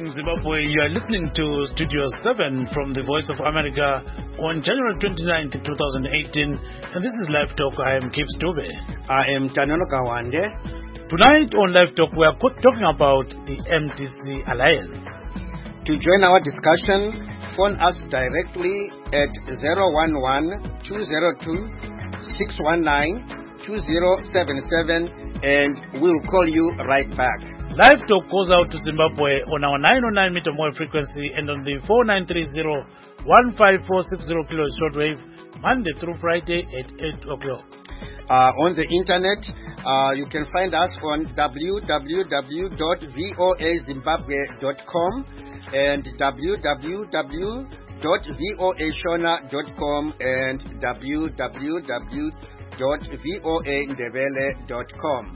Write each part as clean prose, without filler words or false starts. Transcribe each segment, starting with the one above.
morning, Zimbabwe. You are listening to Studio 7 from the Voice of America on January 29, 2018. And this is Live Talk. I am Kip Stube. I am Tanono Kawande. Tonight on Live Talk, we are talking about the MDC Alliance. To join our discussion, phone us directly at 011-202-619-2077 and we'll call you right back. Live Talk goes out to Zimbabwe on our 909 meter wave frequency and on the 4930-15460 kilo shortwave, Monday through Friday at 8 o'clock. On the internet, you can find us on www.voazimbabwe.com and www.voashona.com and www.voandebele.com.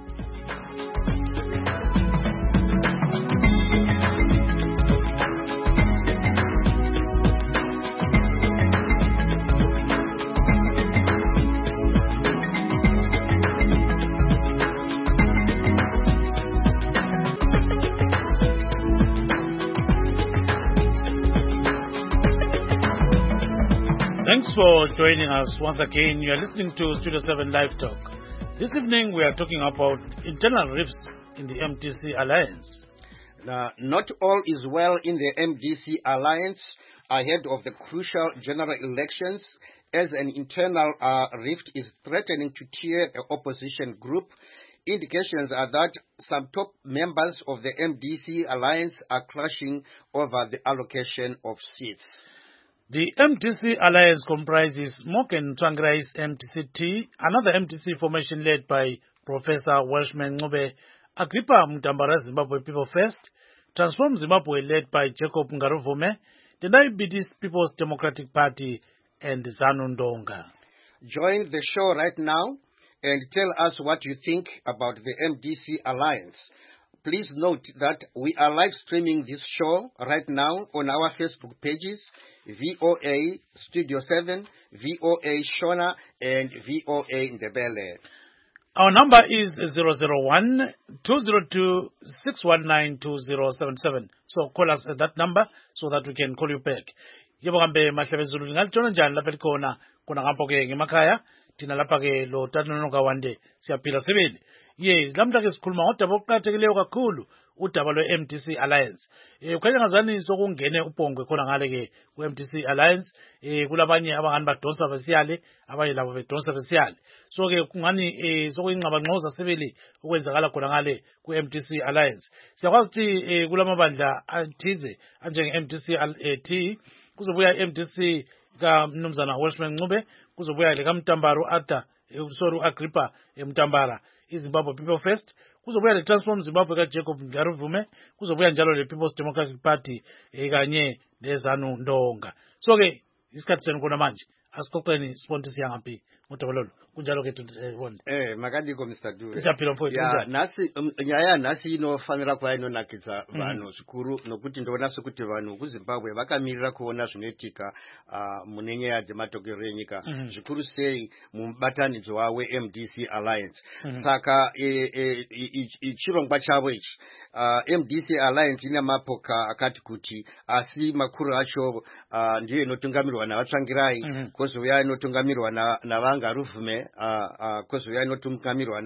Thanks for joining us once again. You are listening to Studio 7 Live Talk. This evening we are talking about internal rifts in the MDC Alliance. Not all is well in the MDC Alliance ahead of the crucial general elections, as an internal rift is threatening to tear the opposition group. Indications are that some top members of the MDC Alliance are clashing over the allocation of seats. The MDC Alliance comprises Moken Tsvangirai's MDC-T, another MDC formation led by Professor Welshman Ncube, Agrippa Mutambara Zimbabwe People First, Transform Zimbabwe led by Jacob Ngaruvume, the Diabetes People's Democratic Party, and ZANU Ndonga. Join the show right now and tell us what you think about the MDC Alliance. Please note that we are live streaming this show right now on our Facebook pages, VOA Studio 7, VOA Shona, and VOA Ndebele. Our number is 001-202-619-2077. So call us at that number so that we can call you back. Yebo kambe mahlebe Zulu ngalitshona njani lapha likhona kuna ngapho ke ngemakhaya thina lapha ke lo Tanono Kawande siyaphila sibili. Yes, lamhla ke sikhuluma ngodaba oqhakathekileyo kakhulu udaba lwe-MDC Alliance. Ukhanya ngazani sokungene ubhongwe khona ngale ke ku-MDC Alliance. Kulabanye abangani badonsa besiyale, abanye labo bedonsa besiyale. So ke kungani sokuyingxabangxoza sibili okwenzakala khona ngale ku-MDC Alliance. Siyakwazi ukuthi kulamabandla athize anjenge-MDC T kuzobuya MDC kaMnumzana Welshman Ncube, kuzobuya le kaMtambaro Agrippa Mtambara iZimbabwe People First, kuzobuya le Transform Zimbabwe kaJacob Ngaruvume, kuzobuya njalo le People's Democratic Party kanye leZANU Ndonga. So ke isikhathi senu khona manje asixoxeni sibonke siyangaphi ngodabalolo kunjalo ke makandiko Mr. Dube. Siyaphila mfowethu ya nasi nyaya nasi inofanira kwa inonakidza vanhu zvikuru nokuti ndona sokuti vanhu kuZimbabwe vakamirira kuona zvinoitika mune nyaya dzematokero enyika zvikuru sei mubatanidzo wawe MDC Alliance. Saka chirongwa chavo ichi MDC Alliance ina mapoka akati kuti asi makuru acho ndiyo inotungamirwa naVatsvangirai, kozouya inotungamirwa naVangaruvume, kozouya inotungamirwa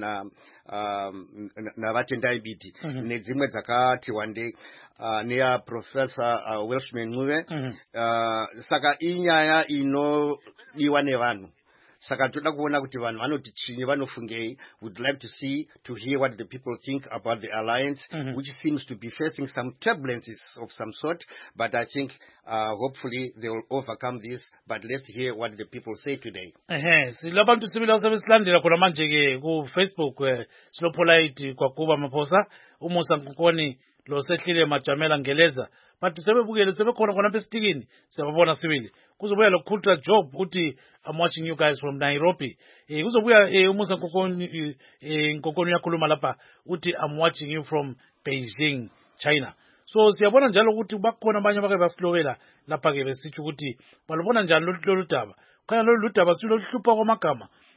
naVaTendai nedzimwe dzakati wande neya Professor Welshman Ncube. Saka inyaya inodiwa nevanhu. Saka toda kuona kuti vanhu vanoti chinyi vanofungei. Would like to hear what the people think about the alliance, which seems to be facing some turbulences of some sort, but I think hopefully they will overcome this. But let's hear what the people say today. Silabantu sibila sebesilandela khona manje ke ku Facebook Slopolite kwakuba Maphosa, uMusa Nkukoni lo sehlile Majamela Ngeleza. But sebebukele sebekhona khona bestikini siyababona sibili. Kuzobuya lo Kultra Job uthi I'm watching you guys from Nairobi. Kuzobuya uMusa Nkukoni yakhuluma lapha uthi I'm watching you from Beijing, China. So siyabona njalo ukuthi bakhona abanye abake basilowela lapha ke besithi ukuthi balubona njani lolu daba. Khaya lolu daba silohlupha kwamagama.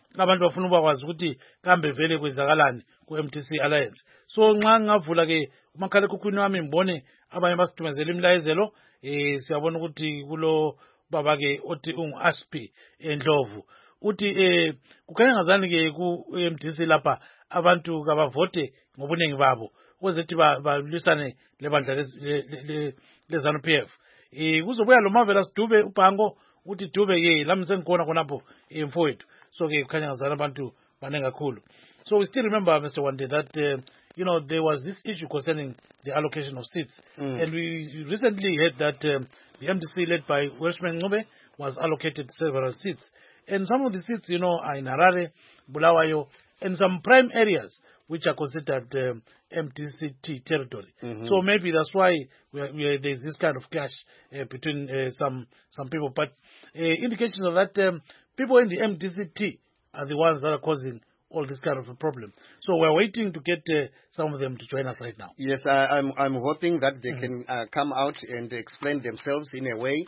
abantu bafuna ukwazi ukuthi kambe vele kwezakalani ku-MDC Alliance. So nxa ngavula ke umakhalekhukhwini wami ngibone abanye basithumezela imilayezelo siyabona ukuthi kulo baba ke othi ungu-Aspi Ndlovu uthi kukhanya ngazani ke ku-MDC lapha abantu kabavote ngobuningi babo ukuze ukuthi balwisane lebandla le-ZANU-PF. Kuzobuya lo Marvelous Dube ubhango uthi Dube ke lami sengikhona khonapho mfowethu. So ke kukhanya ngazani abantu baningi kakhulu. So we still remember, Mr. Wande, that there was this issue concerning the allocation of seats. And we recently heard that the MDC led by Welshman Ncube was allocated several seats. And some of the seats, are in Harare, Bulawayo, and some prime areas which are considered MDCT territory. So maybe that's why there's this kind of clash between some people. But indications of that people in the MDCT are the ones that are causing all this kind of a problem. So we're waiting to get some of them to join us right now. Yes, I'm hoping that they can come out and explain themselves in a way.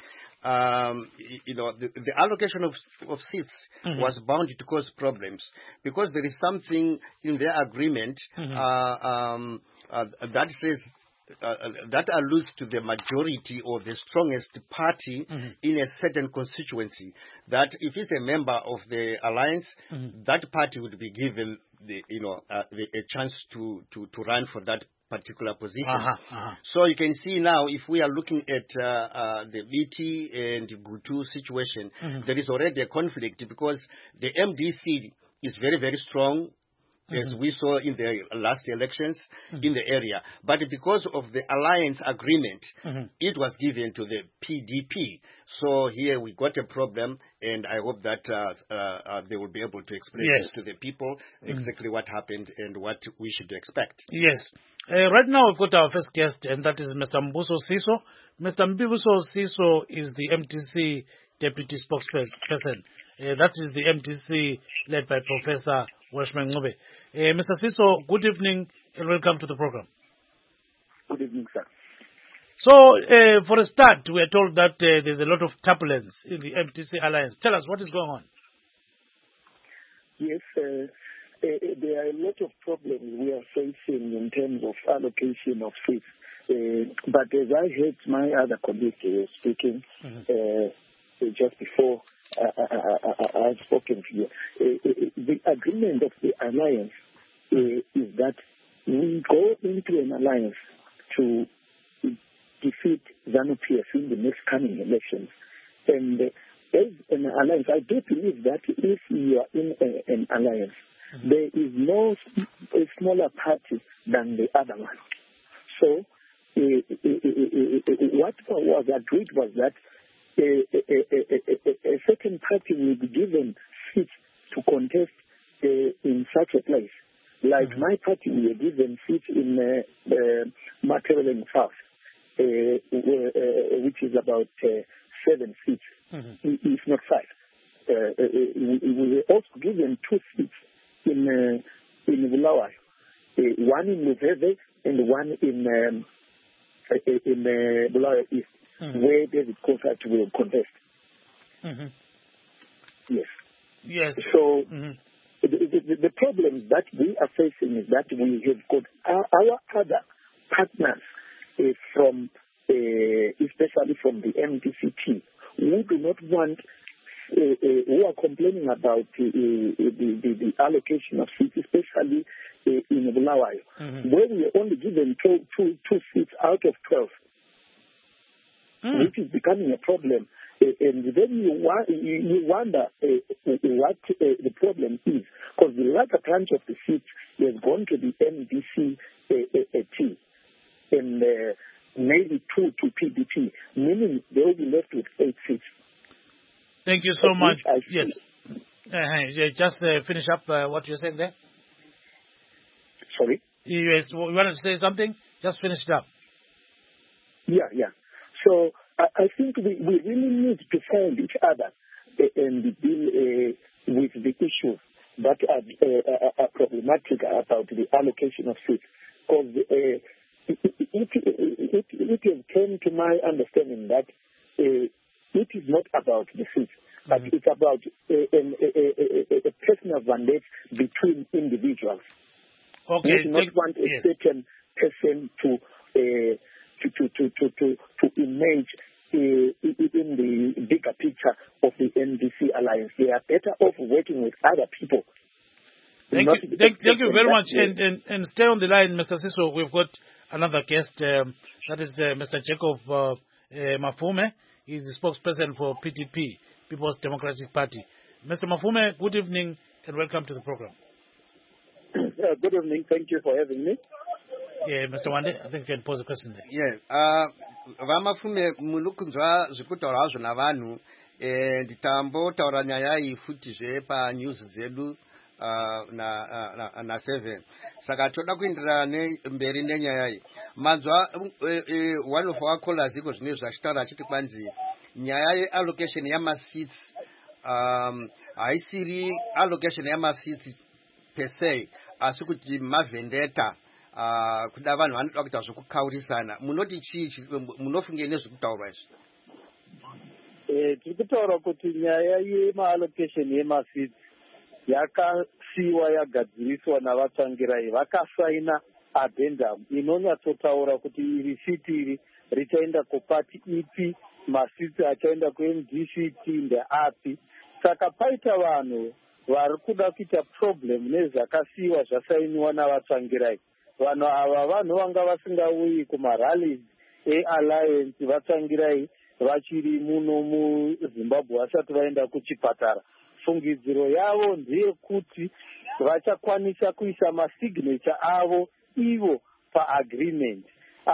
The allocation of seats was bound to cause problems because there is something in their agreement that says that alludes to the majority or the strongest party in a certain constituency. That if it's a member of the alliance, that party would be given a chance to run for that particular position. So you can see now, if we are looking at the BT and Gutu situation, there is already a conflict because the MDC is very, very strong, as we saw in the last elections in the area. But because of the alliance agreement, it was given to the PDP. So here we got a problem, and I hope that they will be able to explain to the people exactly what happened and what we should expect. Yes. Right now we've got our first guest, and that is Mr. Mbuso Siso. Mr. Mbuso Siso is the MDC deputy spokesperson. That is the MDC led by Professor Welshman Ncube. Mr. Siso, good evening and welcome to the program. Good evening, sir. So, for a start, we are told that there's a lot of turbulence in the MDC Alliance. Tell us, what is going on? Yes, there are a lot of problems we are facing in terms of allocation of seats. But as I heard my other colleague speaking just before I've spoken to you, the agreement of the alliance is that we go into an alliance to defeat ZANU-PF in the next coming elections. And as an alliance, I do believe that if you are in an alliance, there is no smaller party than the other one. So what was agreed was that a certain party will be given seats to contest in such a place. Like my party, we were given seats in Makerere South, which is about 7 seats, if not 5. We were also given 2 seats in Bulawayo, one in Luveve and one in Bulawayo East, where David Kossat will contest. Yes. Yes. So the problem that we are facing is that we have got our other partners from, especially from the MDCT, who do not want, who are complaining about the allocation of seats, especially in Bulawayo, where we are only given two seats out of 12, which is becoming a problem. And then you wonder what the problem is, because the larger branch of the seats has gone to the MDC and maybe 2 to PDP, meaning they will be left with 8 seats. Thank you so much. Yes. Just finish up what you're saying there. Sorry? Yes, you wanted to say something? Just finish it up. Yeah. So I think we really need to find each other and deal with the issues that are problematic about the allocation of seats. Because it has come to my understanding that it is not about the seats. but it's about a personal vendetta between individuals. Okay. We do not want a certain person to emerge in the bigger picture of the NDC alliance. They are better off working with other people. Thank you very much. And stay on the line, Mr. Siso. We've got another guest. That is Mr. Jacob Mafume. He's the spokesperson for PDP, People's Democratic Party. Mr. Mafume, good evening and welcome to the program. Good evening. Thank you for having me. Yeah, Mr. Wande, I think you can pose a question there. Yeah. Vamafume munukunzwa zvikutaura hazvo navanhu nditambo taura nyaya iyi futi pa news dzedu na 7 saka toda kuenderera mberi nenyaya iyi manzwa one of our callers iko zvine zvachitaura achiti kwanzi nyaya yeallocation yamaseats haisiri allocation yamaseats per se asi kuti mavhendetta kuda vanhu vanoda kuita zvokukaurisana munoti chii munofungei nezvekutaurwa izvi tiri kutaura kuti nyaya yemaallocation yemaseats yakasiyiwa yagadziriswa navatsvangirai vakasaina addendum inonyatsotaura kuti iri siti iri richaenda kupati ipi masiti achaenda kuMDC ndeapi saka paita vanhu vari kuda kuita problem nezvakasiyiwa zvasainiwa navatsvangirai vanhu ava vanhu vanga vasingauyi kumarallies ealliance vatsvangirai vachiri muno muZimbabwe vasati vaenda kuchipatara fungidziro yavo ndeyekuti vachakwanisa kuisa masignature avo ivo paagreement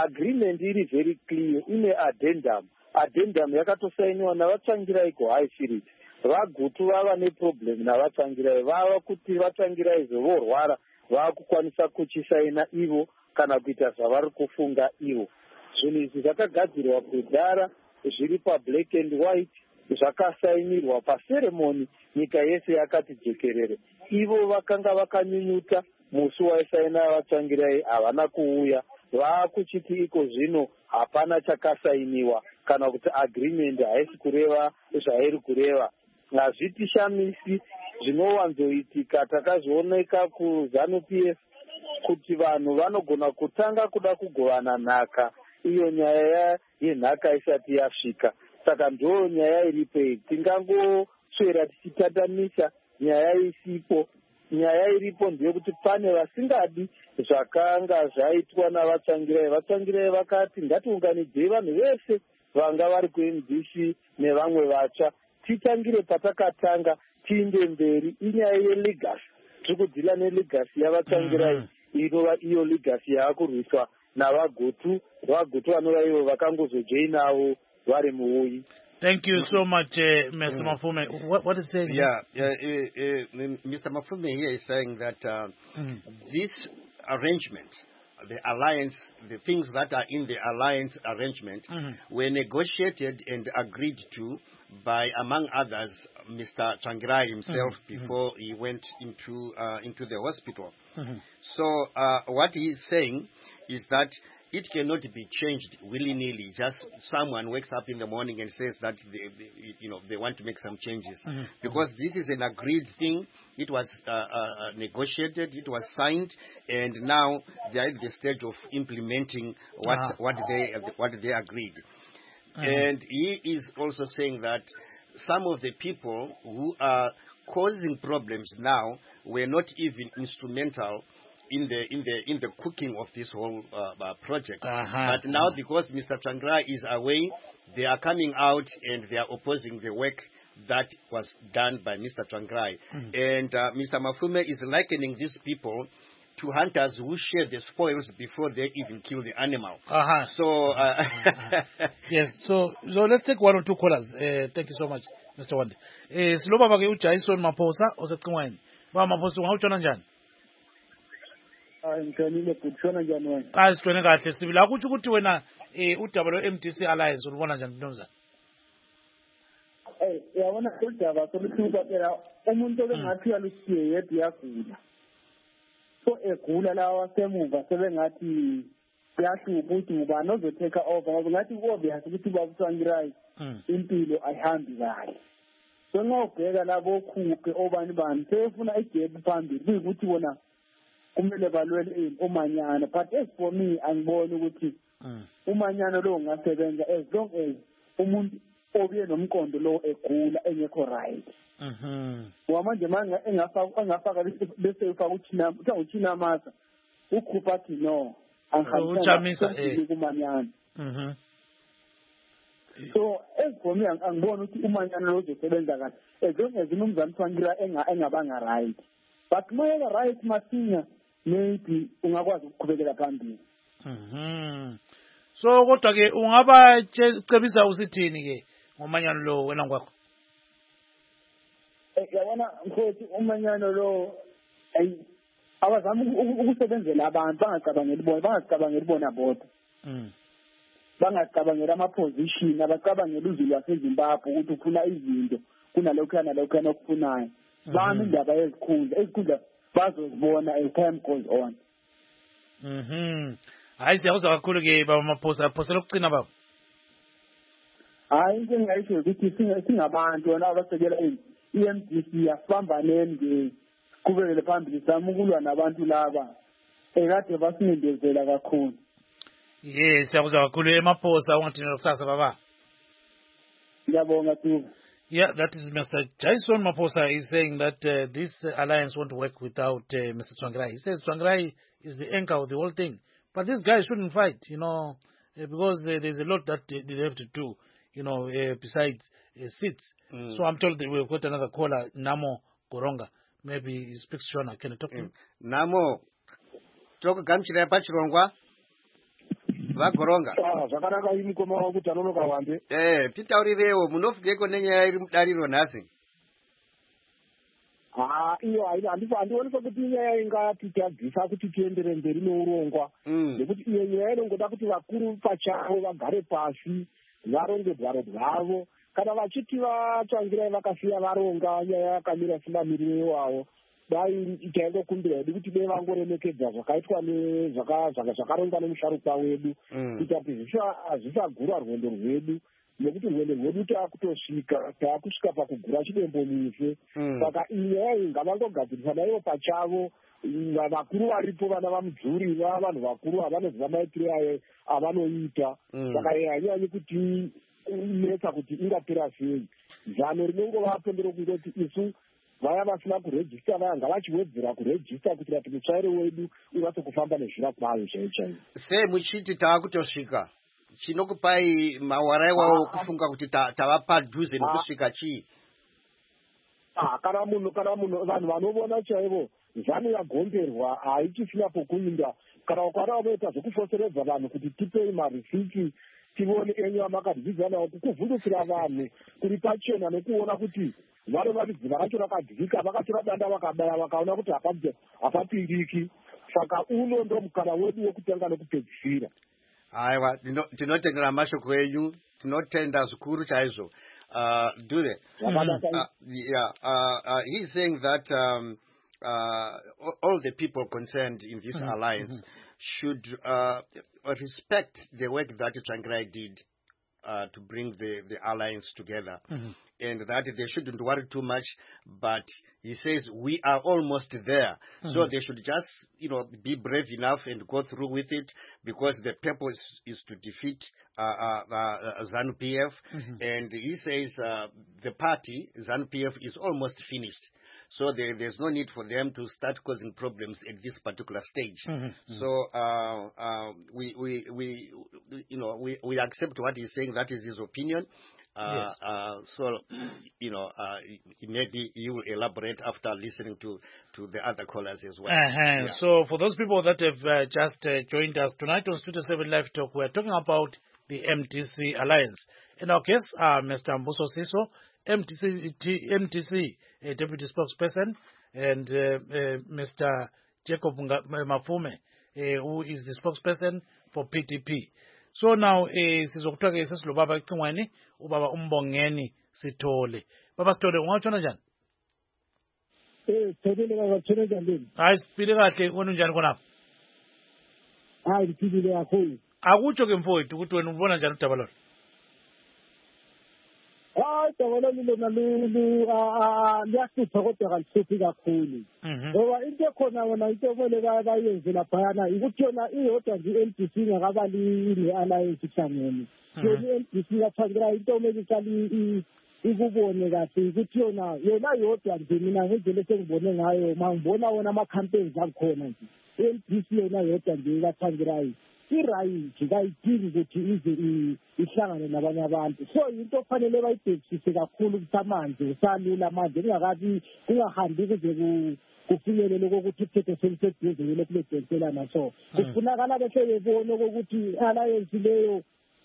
iri very clear ine addendum yakatosainiwa navatsvangirai kuhigh field vagutu vava neproblem navatsvangirai vava kuti vatsvangirai zvovorwara vava kukwanisa kuchisaina ivo kana kuita zvavari kufunga ivo zvinhu izvi zvakagadzirwa kudhara zviri pablack and white zvakasainirwa paseremoni nyika yese yakati jekerere ivo vakanga vakanyunyuta musi waisaina vatsvangirai havana kuuya vaakuchiti iko zvino hapana chakasainiwa kana kuti agreement haisi kureva zvairi kureva hazvitishamisi zvinowanzoitika takazvioneka kuZANU-PF kuti vanhu vanogona kutanga kuda kugovana nhaka iyo nyaya yenhaka isati yasvika saka ndo nyaya iripo iyi tingangoswera tichitatamisa nyaya isipo nyaya iripo ndeyekuti pane vasingadi zvakanga zvaitwa navatsvangirai vakati ngatiunganidzei vanhu vese vanga vari kuMDC nevamwe vatsva titangire patakatanga tiinde mberi inyaya yelegasi tiri kudzila nelegasi yavatsvangirai inova iyo legasi yaakurwiswa navagutu vanova ivo vakangozojoinavo vari muuyi. Thank you so much, Mr. Mafume. What is saying? Yeah, Mr. Mafume here is saying that this arrangement, the alliance, the things that are in the alliance arrangement were negotiated and agreed to by, among others, Mr. Tsvangirai himself before he went into the hospital. So what he is saying is that it cannot be changed willy-nilly. Just someone wakes up in the morning and says that they want to make some changes. Because this is an agreed thing. It was negotiated. It was signed, and now they are at the stage of implementing what they agreed. And he is also saying that some of the people who are causing problems now were not even instrumental in the cooking of this whole project. But now, because Mr. Tsvangirai is away, they are coming out and they are opposing the work that was done by Mr. Tsvangirai. And Mr. Mafume is likening these people to hunters who share the spoils before they even kill the animal. So yes, so let's take one or two callers. Thank you so much, Mr. Wande. Siloba bake uJason Maposa osecingweni. Ba Maposa ungawutshona njani? Ngifanele kuthona njani wena? Sithone kahle sibila ukuthi wena udaba lwe-MDC Alliance ulibona njani Mnumzana? Yabona udaba soluthi phela umuntu obengathi yalusiye yedwa yagula. So egula lawa wasemuva sebengathi kuyahluka ukuthi ngubani ozoteka over ngoba ngathi kuobvious ukuthi bakuTsvangirai impilo ayihambi kahle. so nxa ubheka labo khuphe obani bani sebefuna igap phambili kuyikuthi bona kumele balwele umanyano, but as for me angiboni ukuthi umanyano lo ungasebenza as long as umuntu obuye nomqondo lo egula engekho right. Manje manje engafaka bese ufaka uthina masa ukhupha athi no uchamisa kumanyano. So as for me angiboni ukuthi umanyano lo uzosebenza kahle as long as uMnumzane Thwangila engabanga right, but maybe right masinya maybe ungakwazi ukuqhubekela phambili. So kodwa ke ungaba cebisa usithini ke ngomanyano lo wena ngwakho? Yabona mfowethu umanyano lo abazama ukusebenzela abantu bangacabangeli bona bodwa. Bangacabangela ama-position, abacabangela uzulu waseZimbabwe ukuthi ufuna izinto kunalokhu okufunayo. Bami indaba ezikhundla bazozibona as time goes on. Hayi siyakuzwa kakhulu ke baba Maphosa, phosela ukucina baba. Hayi into engayisho ukuthi singabantu wona abasekela i-MDC asibambaneni nje kubekele phambili sama ukulwa nabantu laba ekade basincindezela kakhulu. Yes, siyakuzwa kakhulu eMaphosa ungathini lokusasa baba. Ngiyabonga Thuba. Yeah, that is Mr. Jason Maphosa is saying that this alliance won't work without Mr. Tsvangirai. He says Tsvangirai is the anchor of the whole thing. But these guys shouldn't fight, because there's a lot that they have to do, besides seats. So I'm told that we've got another caller, Namo Goronga. Maybe he speaks Shona. Can I talk to him? Namo, talk Gamchira Pachirongwa. Vagoronga. Zvakanaka imi koma kuti anonoka wande. Titaurirewo munofugeko nenyaya iri mudariro nhasi. Iyo handioni sokuti inyaya ingati tiabvisa kuti tiendere mberi neurongwa. Nekuti iyo nyaya inongoda kuti vakuru pachavo vagare pasi varonge bwaro bwavo. Kana vachiti Vatsvangirai vakasiya varonga nyaya yakamira semamiriro iwawo. Dai taingokumbira hedu kuti dai vangoremekedza zvakaitwa zvakarongwa nemusharukwa wedu kuti hazvisagura rwendo rwedu, nekuti rwendo rwedu taakusvika pakugura chidembo mise. Saka inyaya iyi ngavangogadzirisa ivo pachavo, vakuru varipo vana vamudzuri vanhu vakuru havanoziva maitiro ayo avanoita. Saka hanyanyi kuti inetsa kuti ingapera sei. Zano rinongovapo nderokungoti isu vaya vasina kurejista vaya ngavachiwedzera kurejista kuitira kuti mutsvairo wedu unase kufamba nezvira kwayo chaiyo. Sei muchiti taakutosvika? Chinokupai mawara iwawo kufunga kuti tava padhuze nekusvika chii? Kana munhu vanhu vanovona chaivo zano yagomberwa haichisina pokuinda. Kana ukada unoita zvekufoseredza vanhu kuti tipei marisiti tivone enyu amakadzidza nawo, kukuvhundukira vanhu kuri pachena nekuona kuti varo varidziva racho rakadzika vakatora danda vakabaya vakaona kuti hapapindiki. Saka uno ndo mukana wedu wekutanga nekupedzisira. Aiwa, tinotendera mashoko enyu, tinotenda zvikuru chaizvo. Dule, he's saying that all the people concerned in this alliance should respect the work that Tsvangirai did to bring the alliance together, and that they shouldn't worry too much. But he says we are almost there, so they should just be brave enough and go through with it, because the purpose is to defeat ZANU-PF. And he says the party ZANU-PF is almost finished. So there's no need for them to start causing problems at this particular stage. So we accept what he's saying. That is his opinion. So maybe you will elaborate after listening to the other callers as well. So for those people that have just joined us tonight on Studio 7 Live Talk, we're talking about the MDC Alliance. In our case, Mr. Mbuso Siso, MDC Deputy Spokesperson, and Mr. Jacob Mafume, who is the spokesperson for PTP. So now, sizokuthoka sesilo baba icingweni ubaba umbongeni Sithole. Baba Sithole, ungawutshona njani? Sithole ngawutshona njani? Hayi siphile kahle, wena unjani khonapha? Hayi siphile kakhulu. Akutsho ke mfowethu ukuthi wena ubona njani udaba lolo? hayi dabona lona liyasipha kodwa kalisiphi kakhulu ngoba into ekhona wona into kumele bayenze laphayana ukuthi yona iyodwa nje i-MDC ingakabali ne-alliance ihlangene yona i-MDC yathangela into kumele iqale ikubone kahle ukuthi yona yodwa nje mina ngendlela esengibone ngayo mangibona wona ama-campaigns akhona nje i-MDC yona yodwa nje ikathangelayo i-right kayidingi ukuthi ize ihlangane nabanye abantu so into kufanele bayibhekisise kakhulu ukuthi amanzi usalula manje kungahambi kuze kufinyelele kokuthi uthethe seliseduze lokubedonselana so kufunakala bese bebone ukuthi alliance leyo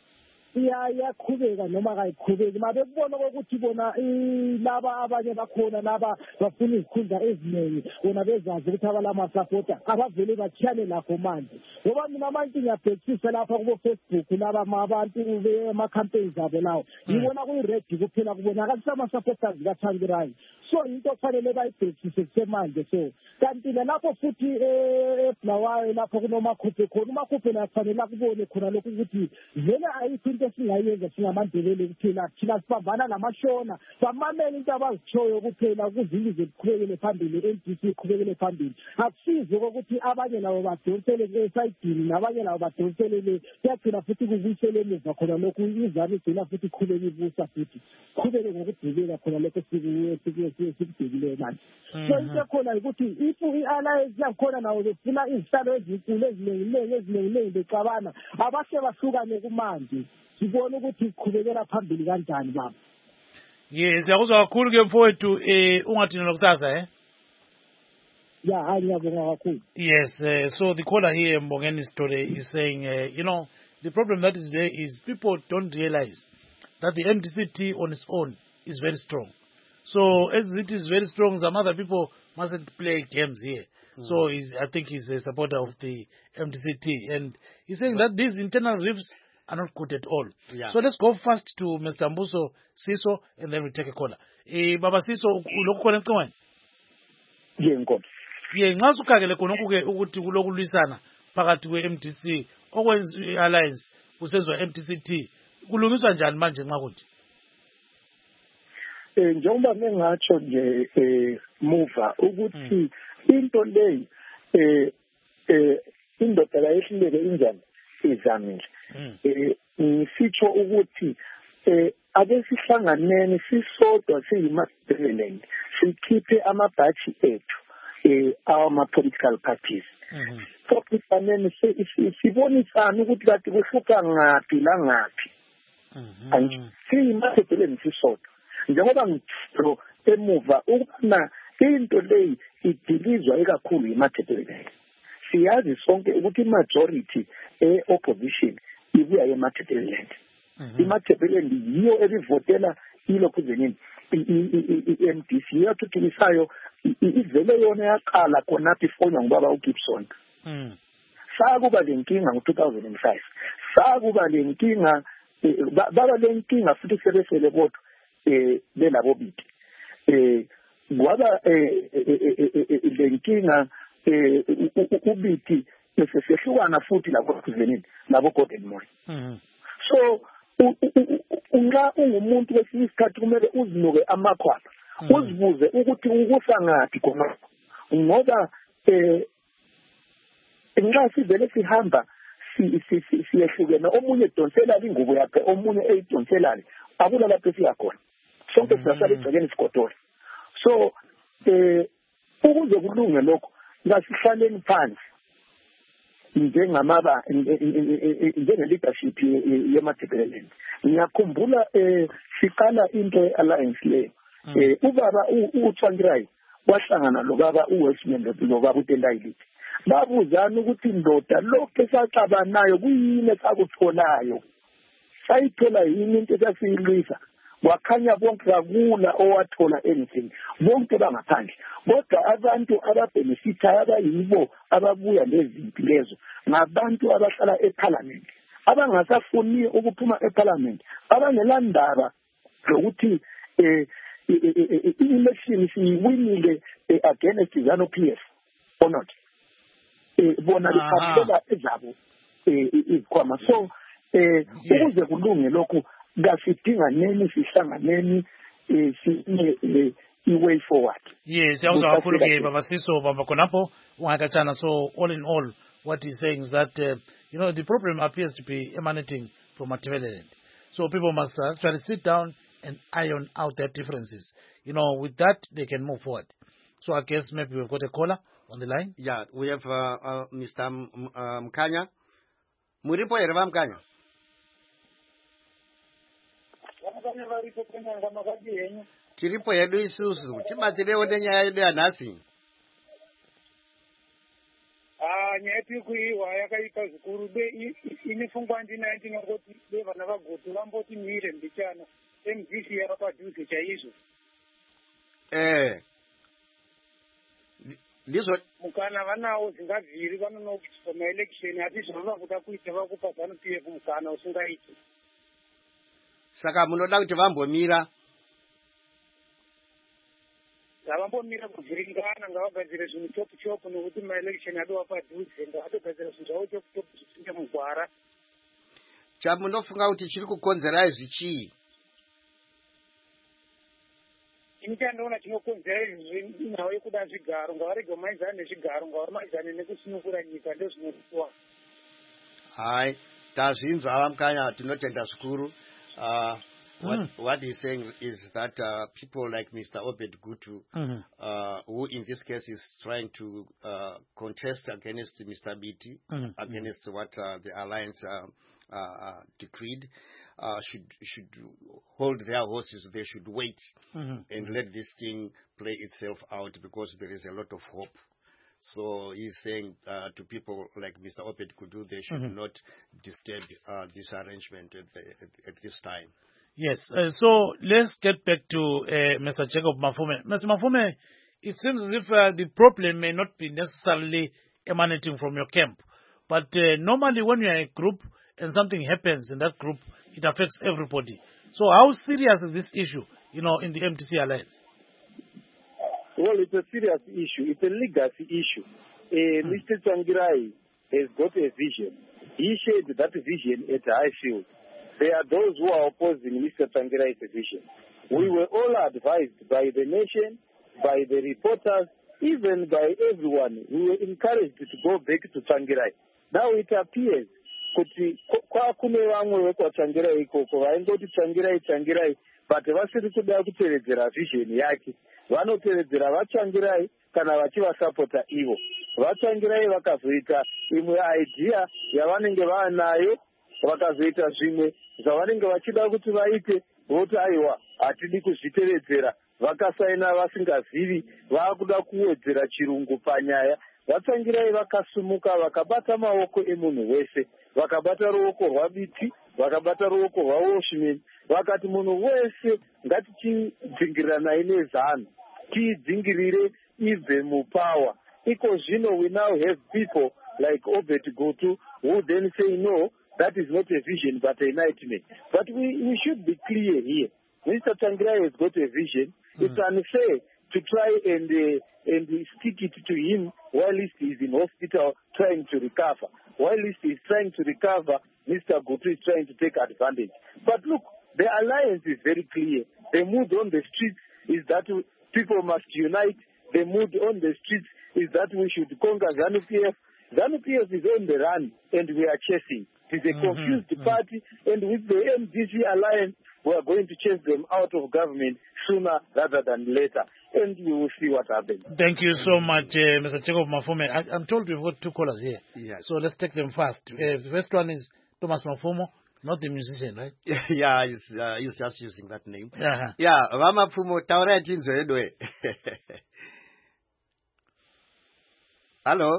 iyaqhubeka noma kayiqhubeki mabekubona ukuthi bona laba abanye bakhona laba bafuna izikhundla eziningi bona bezazi ukuthi abalamasapota abavele bathiyane lakho manje ngoba mina manje ngiyabhekisisa lapha kubo-Facebook laba abantu ama-campaigns abo lawo ngibona kuyi-red kuphela kubonakalisa ama-supporters kaThangirayi so into kufanele bayibhekisise kusemanje so kanti nalapho futhi eBulawayo lapho kunomakhuphe khona umakhuphe naye kufanele akubone khona lokhu ukuthi vele ayikho into esingayenza singamaNdebele kuphela thina sibambana namashona bamamele into abazitshoyo kuphela ukuze ilizwe liqhubekele phambili i-MDC iqhubekele phambili akusizi ukuthi abanye nabo badonsele esayidini nabanye nabo badonsele kuyagcina futhi kubuyisele emuva khona lokhu izame igcina futhi iqhubeke ibusa futhi qhubeke ngokudibeka khona lokho sikudibile manje so into ekhona ukuthi if i-alliance yakhona nawo befuna izihlalo ezinkulu eziningi becabana abase bahlukane kumanje sibone ukuthi iqhubekela phambili kanjani baba yes yakuzwa kakhulu ke mfowethu ungathini lokusasa yeah hayi ngiyabonga kakhulu yes so the caller here Mbongeni story is saying the problem that is there is people don't realize that the MDC on its own is very strong. So as it is very strong, some other people mustn't play games here. So I think he's a supporter of the MDC, and he's saying that these internal rifts are not good at all. Yeah. So let's go first to Mr. Mbuso Siso, and then we take a caller. Baba Siso, ulokukona encongweni? Ngenkomo. Ye ngasukhangele khona ukuthi kulokulisana phakathi kwe-MDC okwenza i-alliance kusenzwa MDC kulungiswa njani manje nxa kunje? Njengoba mengatsho nje muva ukuthi into leyi indoda kayehluleke injani izamile ngisitsho ukuthi ake sihlanganeni sisodwa siyimaDevelopment sikhiphe amabhaji ethu ama-political parties sokufanele sibonisane ukuthi kade kuhluka ngaphi langaphi siyimaDevelopment sisodwa njengoba ngitho emuva ukubana into leyi idilizwa ekakhulu yimaDevelopment siyazi sonke ukuthi majority opposition ibuya yeMathebelland iMathebelland yiyo ebivotela ilokhuzeni iMDC yathuthukiswayo ivele yona yaqala khonapha ifonywa ngubaba uGibson sakuba lenkinga ngo2005 sakuba lenkinga baba lenkinga futhi sebesele bodwa belabo biti kwaba lenkinga ubiti sesehlukana futhi lapho kuzenini labo Gordon Moore so unga ungumuntu wesinye isikhathi kumele uzinuke amakhwapha uzibuze ukuthi ukusa ngapi khona ngoba nxa sivele sihamba siyehlukene omunye edonsela ingubo yakhe omunye eyidonselane akula lapho siyakhona sonke sisasala egcekeni sigodole so ukuze kulunge lokho ngasihlaleni phansi njenge-leadership yeMathebelland ngiyakhumbula siqala into alliance leyo ubaba uThangirayi wahlangana lobaba uWestman lobaba uTendayile babuzana ukuthi indoda lokho esacabanayo kuyini esakutholayo sayithola yini into esasiyilwisa wakhanya bonke kakula owathola anything bonke bangaphandle kodwa abantu ababhenefithayo abayibo ababuya lezimpi lezo ngabantu abahlala eParliament abangasafuni ukuphuma eParliament abangelandaba lokuthi i-election siyiwinile against ZANU-PF or not bona liphathela ezabo izikhwama so ukuze kulunge lokhu ngasidinganeni sihlanganeni sine way forward. Yes, yawuzwa kakhulu ke baba Siso baba khonapho ungakatshana. So all in all, what he's saying is that the problem appears to be emanating from Matabeleland. So people must actually sit down and iron out their differences. With that they can move forward. So I guess maybe we've got a caller on the line. Yeah, we have Mr. Mkanya. Muripo yereva Mkanya. Tiripo yedu isusu tibatsirewo nenyaya yedu yanhasi. Nyaya tiri kuiwa yakaita zvikuru inefungwa ndina ndinongoti vana vagoto vamboti mire mbichana MDC yakapadhuze chaizvo. Ndizvo mukana vanawo zingabviri vanonobva maelection asi zvava kuda kuita vakupa ZANU-PF mukana usingaiti. Saka munoda kuti vambomira. Ngavambomira kuvhiringana, ngavagadzire zvinhu chopu nokuti maelection adova padhuze, ngavatogadzira zvinhu zvavo chopu zvisinge mugwara. Chamunofunga kuti chiri kukonzerai zvichii? Ini chandoona chinokonzera izvi nhau yekuda zvigaro, ngavarege kumaizana nezvigaro, ngavarimaidzane nekusunukura nyika ndozvinotiwa. Hai, tazvinzwa Mkanya, tinotenda zvikuru. What he's saying is that people like Mr. Obed Gutu, who in this case is trying to contest against Mr. Biti, against what the alliance decreed, should hold their horses. They should wait and let this thing play itself out, because there is a lot of hope. So he's saying to people like Mr. Obed Gutu, they should not disturb this arrangement at this time. Yes, so let's get back to Mr. Jacob Mafume. Mr. Mafume, it seems as if the problem may not be necessarily emanating from your camp, but normally when you are a group and something happens in that group, it affects everybody. So how serious is this issue, in the MTC Alliance? Well, it's a serious issue. It's a legacy issue. Mr. Tsvangirai has got a vision. He shared that vision at Highfield. There are those who are opposing Mr. Tsvangirai's vision. We were all advised by the nation, by the reporters, even by everyone. We were encouraged to go back to Tsvangirai. Now it appears kuti kune vamwe vekwaTsvangirai ikoko vaingoti Tsvangirai but vasiri kuda kutevedzera vision yake. Vanotevedzera vaTsvangirai kana vachivasapota ivo. VaTsvangirai vakazoita imwe idea yavanenge vanayo, vakazoita zvimwe zvavanenge vachida kuti vaite, voti aiwa hatidi kuzvitevedzera, vakasaina vasingazivi, vakuda kuwedzera chirungu panyaya. VaTsvangirai vakasumuka, vakabata maoko emunhu wese, vakabata ruoko rwaBiti, vakabata ruoko rwaWashman, vakati munhu wese ngatichidzingirira naye nezano, tidzingirire ibve mupower. Iko zvino we now have people like Obed Gutu who then say no, that is not a vision but a nightmare. But we should be clear here. Mr. Tsvangirai has got a vision. It's unfair to try and stick it to him while he is in hospital trying to recover. While he is trying to recover, Mr. Gutu is trying to take advantage. But look, the alliance is very clear. The mood on the streets is that people must unite. The mood on the streets is that we should conquer ZANU-PF. ZANU-PF is on the run and we are chasing. It is a confused party, and with the MDC alliance, we are going to chase them out of government sooner rather than later. And we will see what happens. Thank you so much, Mr. Jacob Mafume. I'm told we've got two callers here. Yes. So let's take them first. The first one is Thomas Mafumo, not the musician, right? Yeah, he's just using that name. Uh-huh. Yeah, Vamafumo, taura chinzo edwe. Hello?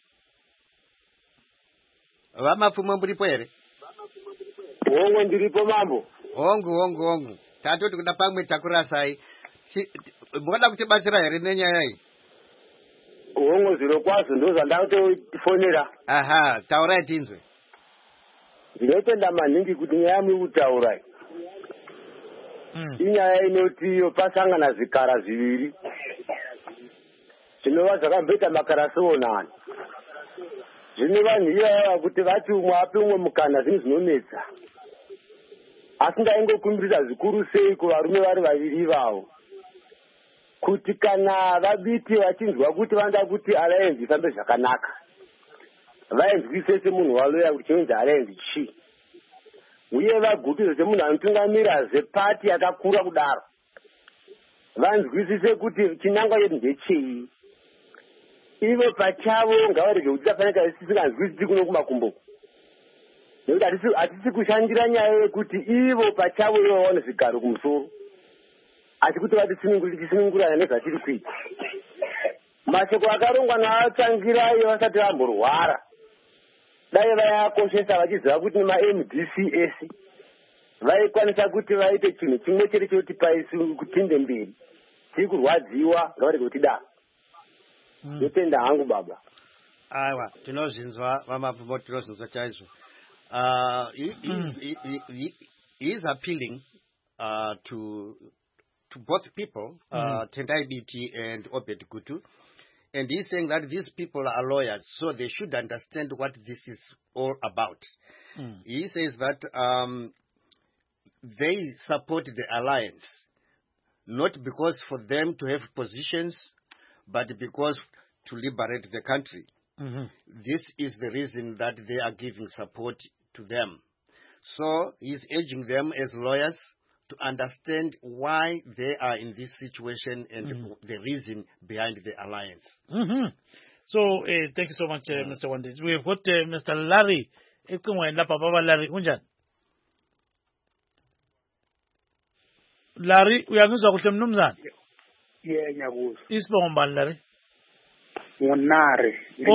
Vamafumo mbulipo ere? Ongo ndiripo mambo. Ongu. Tatoti kuda pamwe takurasai. Mwada kutibatsira here nenyaya iyi? Ongo zviro kwazvo ndozvandakutofonera. Aha, taurai tinzwe. Ndinotenda maningi kuti nyaya mukutaura inyaya inotiyo pasangana zvikara zviviri zvinova zvakamboita makara seonani. Zvino vanhu ivava kuti vati umwe ape umwe mukana zvinhu zvinonetsa. asingaingokumbirisa zvikuru sei kuvarume vari vaviri ivavo kuti kana vabiti vachinzwa kuti vanoda kuti alliance ifambe zvakanaka vainzwise semunhu waloya kuti chinonzi alliance chi uye vagutizve semunhu anotungamira zvepati yakakura kudaro vanzwisise kuti chinangwa chedu ndechei ivo pachavo ngavarege kuti tafanira tisinganzwisisi kuno kumakumbo nekuti hatisi kushandira nyaya yekuti ivo pachavo ivo vaone zvigaro kumusoro asi kuti tisunungurana nezvatiri kuita mashoko akarongwa navatangira ivo vasati vamborwara dai vayakoshesa vachiziva kuti nema-MDCS vaikwanisa kuti vaite chinhu chimwe chete chekuti kutinde mberi tiri kurwadziwa ngavarege kutidaro ndotenda hangu baba aiwa tinozvinzwa vamapumo tinozvinzwa chaizvo he is appealing to both people, Tendai Biti and Obed Gutu, and he's saying that these people are lawyers, so they should understand what this is all about. He says that they support the alliance, not because for them to have positions, but because to liberate the country. This is the reason that they are giving support to them. So he's urging them as lawyers to understand why they are in this situation and the reason behind the alliance. So, thank you so much, Mr. Wandis. We've got Mr. Larry. Larry, unjan. Larry, we are going to go to Numzan. Yeah, Nyabuz. Isbomban, Larry. Unare.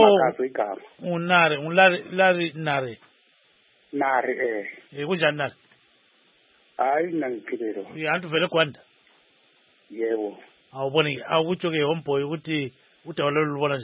Larry, Nare. Nare, Unjan, Nare. Ay, Nankiro. You have to very quant. Yeah. Our bonnie, I would you get home boy, would a little one.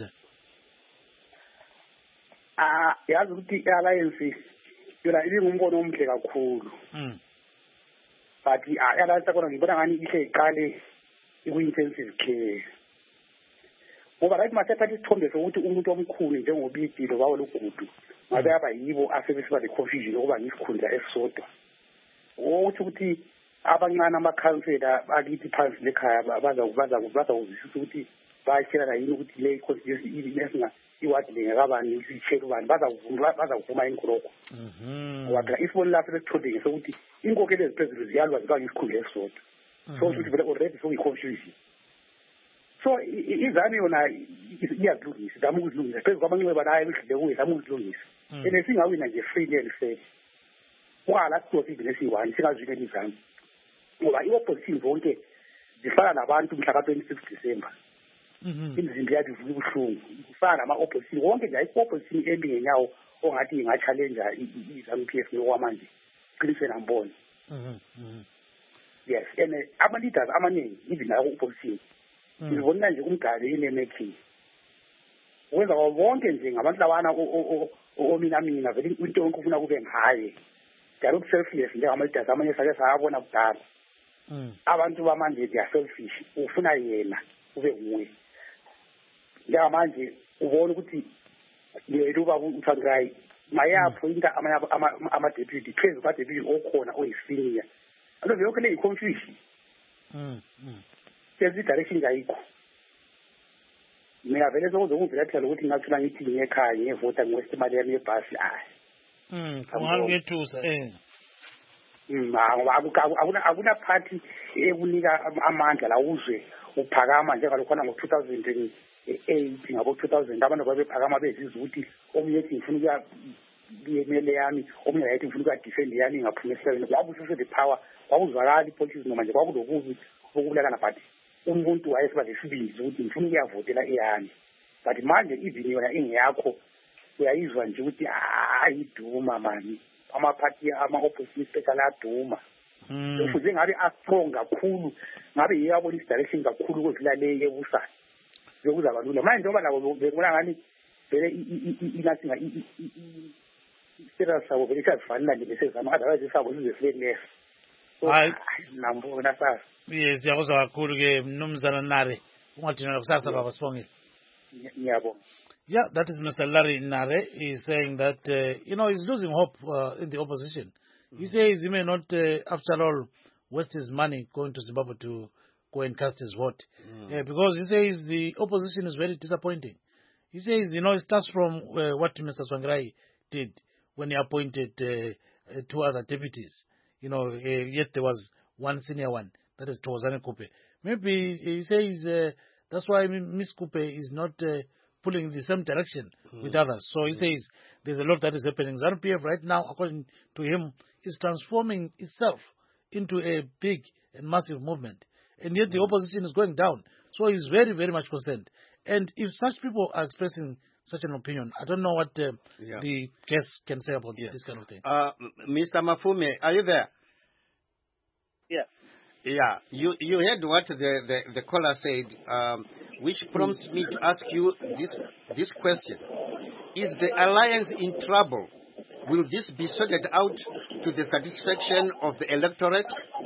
Yazuti alliance, you are even more on a cool. But I like to go and say, Kali, intensive care. Override my separate told us what to Umutom cool in general be the Valo Kutu. My thereby evil affects by the confusion over this Kunda as sort. Oh, to the Abangana country that I did the pants the car, Baza, Suti, by Sarah, you would lay conspiracy even national. You are the Ravan, you see, Check one, Baza, Mine Krok. If one laughed at today, so in go get the president, the was going to cool as sort. So to be already so confusion. So if anyone is here doing this, I'm going to do this. But I wish the way I'm going to do this. Anything I win and get free and say, well, that's what people see one. It's not really different. Well, I opposite vote the father about to 26 December. In the India, the room. The father, my opposite wanted like opposite ending now, or I think I challenge is MPF no woman. Christian and born. Yes, and Amanitas, Amani, even I opposite. Ibona nje umgali inemeki wenza wonke nje ngabantu mina vele into okufuna kube ngaye direct selfless nje amalita amanye sake sayabona kudala abantu bamanje they are selfish ufuna yena ube nguye njengamanje ubona ukuthi yena uba uThandrai mayapho into ama deputy phezu kwa deputy okhona oyisenior alo yonke le confusion the direction ayikho mina vele sokuzokuvela phela ukuthi ngathula ngithi ngekhaya ngevota ngwestimali yami yebhasi ungalukethusa akuna party ekunika amandla la uzwe uphakama njengalokhona ngo-2008 ngabo-2000 abantu babephakama bezizwa ukuthi omunye ethi ngifuna ukuyemele yami omunye ayethi ngifuna ukuyadefend yami ngaphumeselweni kwabusise the power kwakuzwakala ipolitics noma nje kwakulokubi okubulalana but umuntu wayesiba lesibili ukuthi ngifuna ukuyavotela eyami but manje even yona ingeyakho uyayizwa nje ukuthi ayiduma mani amaphathi ama-opposition special aduma kufuze ngabe astrong kakhulu ngabe yiyabona isidirection kakhulu kwedlula le ebusayo bekuzaba lula manje njengoba labo bekubona ngani vele inasinga i-status sabo vele siyazifana nje besezama otherwise sabo size-flatless hayi nambona sasa yes siyakuzwa kakhulu-ke mnumzana Nare ungadinela kusasa baba Sibongile. Ngiyabonga. Yeah, that is Mr. Larry Nare. He's saying that, he's losing hope in the opposition. He says he may not, after all, waste his money going to Zimbabwe to go and cast his vote. Because he says the opposition is very disappointing. He says, it starts from what Mr. Tsvangirai did when he appointed 2 other deputies. Yet there was one senior one, that is Thokozani Kupe. Maybe he says that's why Ms. Kupe is not pulling in the same direction with others. So he says there's a lot that is happening. ZANU-PF right now, according to him, is transforming itself into a big and massive movement. And yet the opposition is going down. So he's very, very much concerned. And if such people are expressing such an opinion, I don't know what the guests can say about this kind of thing. Mr. Mafume, are you there? Yeah. Yeah, you heard what the caller said, which prompts me to ask you this question. Is the alliance in trouble? Will this be sorted out to the satisfaction of the electorate?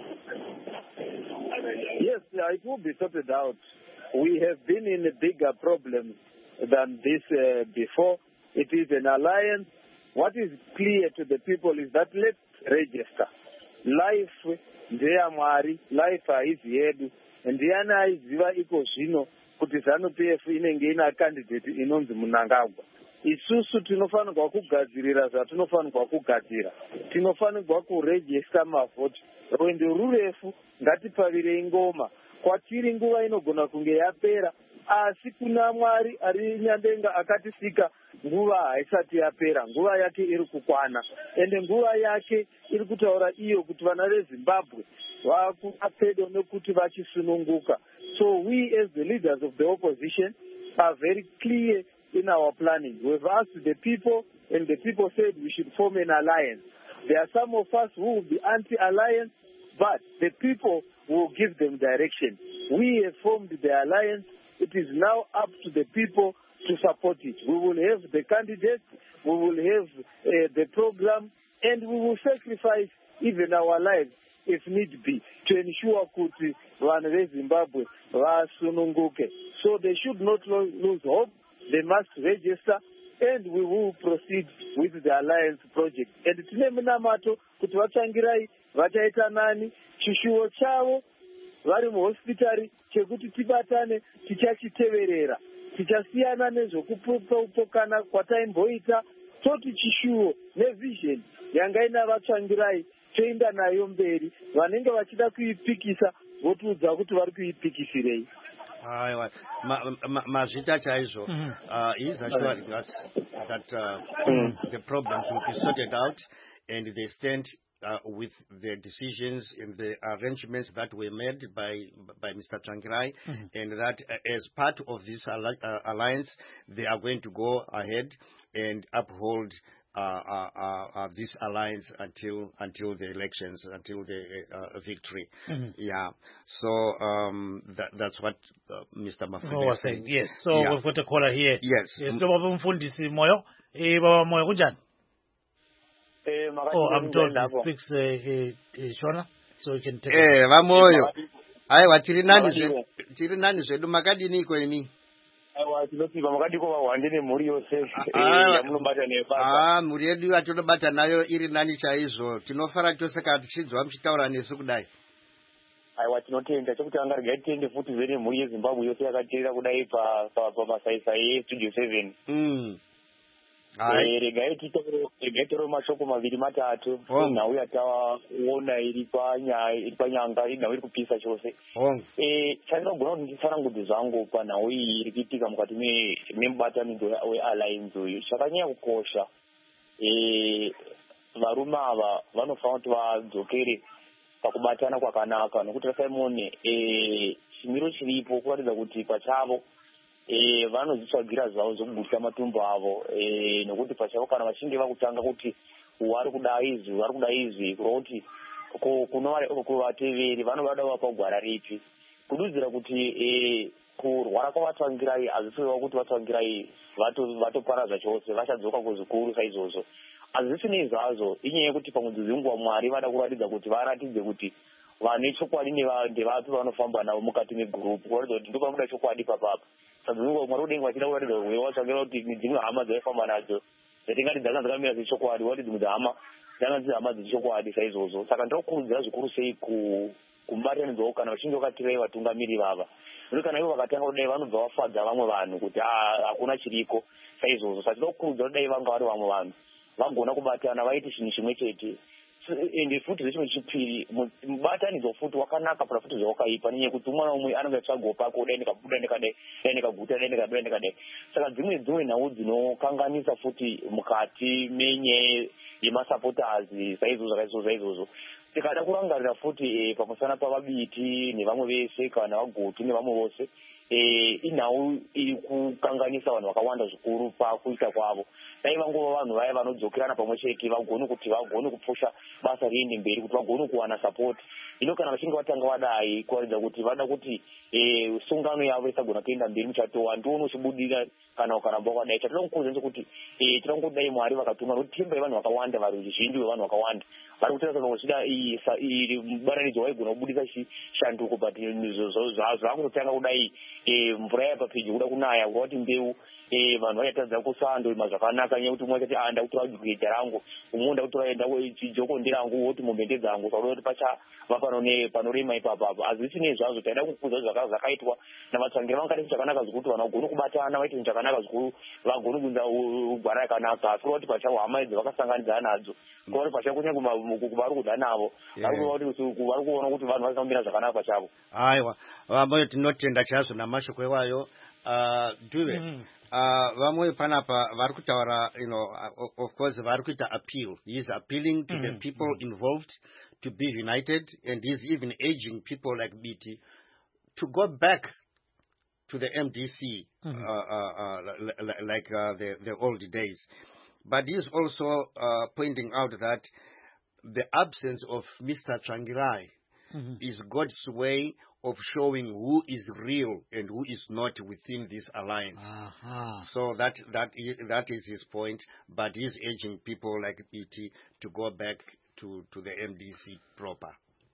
Yes, it will be sorted out. We have been in a bigger problem than this before. It is an alliance. What is clear to the people is that let's register. Life ndeyamwari, life haizi yedu. Ndiani aiziva iko zvino kuti ZANU-PF inenge ina candidate inonzi Mnangagwa. Isusu tinofanirwa kugadzirira zvatinofanirwa kugadzira. Tinofanirwa kuregister mavhoti. Rwendo rurefu ngatipavirei ngoma. Kwatiri nguva inogona kunge yapera, asi kuna Mwari ari Nyandenga akatisika nguva haisati yapera, nguva yake iri kukwana. Ende nguva yake iri kutaura iyo kuti vana veZimbabwe vakupedo nekuti vachisununguka. So we as the leaders of the opposition are very clear in our planning. We've asked the people, and the people said we should form an alliance. There are some of us who will be anti-alliance, but the people will give them direction. We have formed the alliance. It is now up to the people to support it. We will have the candidates, we will have the program, and we will sacrifice even our lives if need be to ensure kuti vanhu veZimbabwe vasununguke. So they should not lose hope. They must register, and we will proceed with the alliance project. And tine munamato kuti vatsangirai vachaita nani chishuwo chavo vari muhospitari chekuti tibatane tichachiteverera. Tichasiyana nezvokupokana kwataimboita, toti chishuwo nevision yanga ina vatsvangirai toenda nayo mberi. Vanenge vachida kuipikisa votiudza kuti vari kuipikisirei. Mazvita chaizvo, he's assuring us that the problems will be sorted out, and they stand with the decisions and the arrangements that were made by Mr. Tsvangirai, and that as part of this alliance, they are going to go ahead and uphold this alliance until the elections, until the victory. Yeah. So that's what Mr. Mafume was saying. Yes. So we've got a caller here. Yes. Yes. Baba Mfundisi Moyo. Baba Moyo kunjani? I'm told he speaks Shona, so you can take it. Vamoyo. Aiwa tiri nani zvedu makadini kweni? Aiwa tinosiva makadiko vahwande nemhuri yose yamunobata nebasa. Mhuri yedu yatinobata nayo iri nani chaizvo. Tinofara tose kana tichidzwa muchitaura nesu kudai. Aiwa tinotenda chekuti anga regai tiende futi vene mhuri yeZimbabwe yose yakateera kudai pamasaisai eStudio 7. Regai titoro mashoko maviri matatu nhau yataona iri panyanga nhau iri kupisa chose. Chandinogona kuti nditsanangudze zvangu panhau iyi iri kuitika mukati memubatanidzo wealliance uyu. Chakanyanya kukosha, varume ava vanofanira kuti vadzokere pakubatana kwakanaka, nokuti Simon chimiro chiripo kuratidza kuti pachavo vanozvitsvagira zvavo zvokubudisa matumbu avo, nokuti pachavo kana vachinge vakutanga kuti vari kuda izvi kuti kuvateveri vanovada vapa gwara ripi, kududzira kuti kurwara kwavatsvangirai hazvisiveva kuti vatsvangirai vatoparadza chose, vachadzoka kuzvikuru saizvozvo. Hazvisinei zvazvo, inyaya yekuti pamwedzi dzenguva Mwari vada kuratidza kuti varatidze kuti vane chokwadi ndevapi vanofamba navo mukati megurupu, kuratidza kuti ndopanoda chokwadi papapa. Sadzungu Mwari udenga vachida kuratidza kuti vatsvangira kuti nedzimwe hama dzaifamba nadzo dzatingati dzanga dzakamira sechokwadi, kuratidza kuti hama dzanga dzihama chokwadi saizvozvo. Saka ndinokurudzira zvikuru sei kumubatanidzwawo kana vachinge vakatirei vatungamiri vava. Kana ivo vakatanga kudai vanobva vafadza vamwe vanhu kuti hakuna chiriko saizvozvo. Saka tinokurudzira kudai vanga vari vamwe vanhu vagona kubatana vaite chinhu chimwe chete. Ende futi zvechimwe chipiri mubatanidzwa futi wakanaka pana futi zvawakaipa nenyaya yekuti umwe naumwe anenge achitsvagawo pako dai ndikabuda ndikadai dai ndikaguta dai ndikadai ndikadai. Saka dzimwe nhau dzinokanganisa futi mukati menyaya yemasupporters saizvozvo. Tikada kurangarira futi pamusana pavabiti nevamwe vese kana vaguti nevamwe vose inhau iri kukanganisa vanhu vakawanda zvikuru pakuita kwavo. Dai vangova vanhu vaya vanodzokerana pamwe chete vagone kupusha basa riende mberi kuti vagone kuwana support. Hino kana vachinge vatanga vadai kuratidza kuti vada kuti sungano yavo isagona kuenda mberi muchatowa ndiona uchibudira kana ukaramba kwadai. Chatinokuudza kuti tinongodai Mwari vakatunga nokuti timba yevanhu vakawanda vari ruzhinji rwevanhu vakawanda vari kutarisa vachida iyi mubatanidzwa waigona kubudisa shanduko but zvakutotanga kudai mvura yapapedyo kuda kunaya kuda kuti mbeu vanhu vachatadza kusandorima zvakanaka nyaya kuti umwe achati anda kutora geja rangu umwe nda kutora jokondi rangu woti mombe dzangu sauda kuti pachava panorema ipapo. Hazvisinei zvazvo taida kukudza zvakaitwa navatsvangira vangati chakanaka zvekuti vanhu vagone kubatana vaite chakanaka zvikuru vagone kuinza ugwara yakanaka. Asi kuti pachavo hama idzi vakasanganidzana nadzo kuti pachavo kunyange vari kudya navo vari kuona kuti vanhu vasambira zvakanaka pachavo. Aiwa vamwe tinotenda chazo namashoko ewayo Dube. Vamwe panapa vari kutaura, of course vari kuita appeal. He is appealing to the people involved to be united, and he is even urging people like BT to go back to the MDC like the old days. But he is also pointing out that the absence of Mr. Tsvangirai is God's way of showing who is real and who is not within this alliance. So that is his point, but he's urging people like BT to go back to the MDC proper.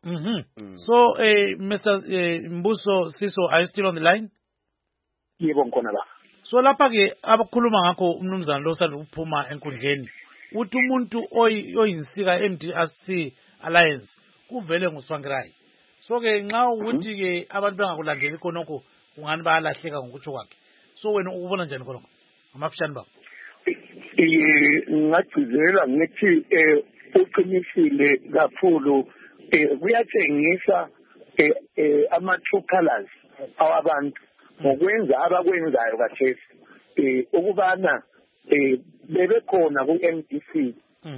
So, Mr. Mbuso Siso, are you still on the line? So lapha ke abakhuluma ngakho umnumzana lo sanda ukuphuma enkundleni uthi umuntu oyinsika MDC alliance kuvele nguTsvangirai. So ke nxa ukuthi ke abantu bengakulandeli khonokho ungani bayalahleka ngokutsho kwakhe. So wena ubona njani khonokho amafishani bakho? Ngagcizelela ngithi uqinisile kakhulu kuyatshengisa ama-true colors awabantu ngokwenza abakwenzayo kathesi ukubana bebekhona ku-MDC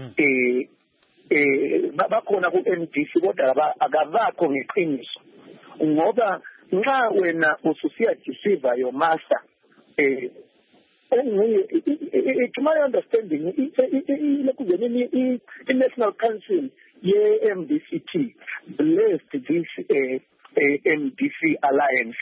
bakhona ku-MDC kodwa akabakho ngeqiniso ngoba nxa wena ususiya deceive your master to my understanding i-National Council ye-MDCT blessed this MDC alliance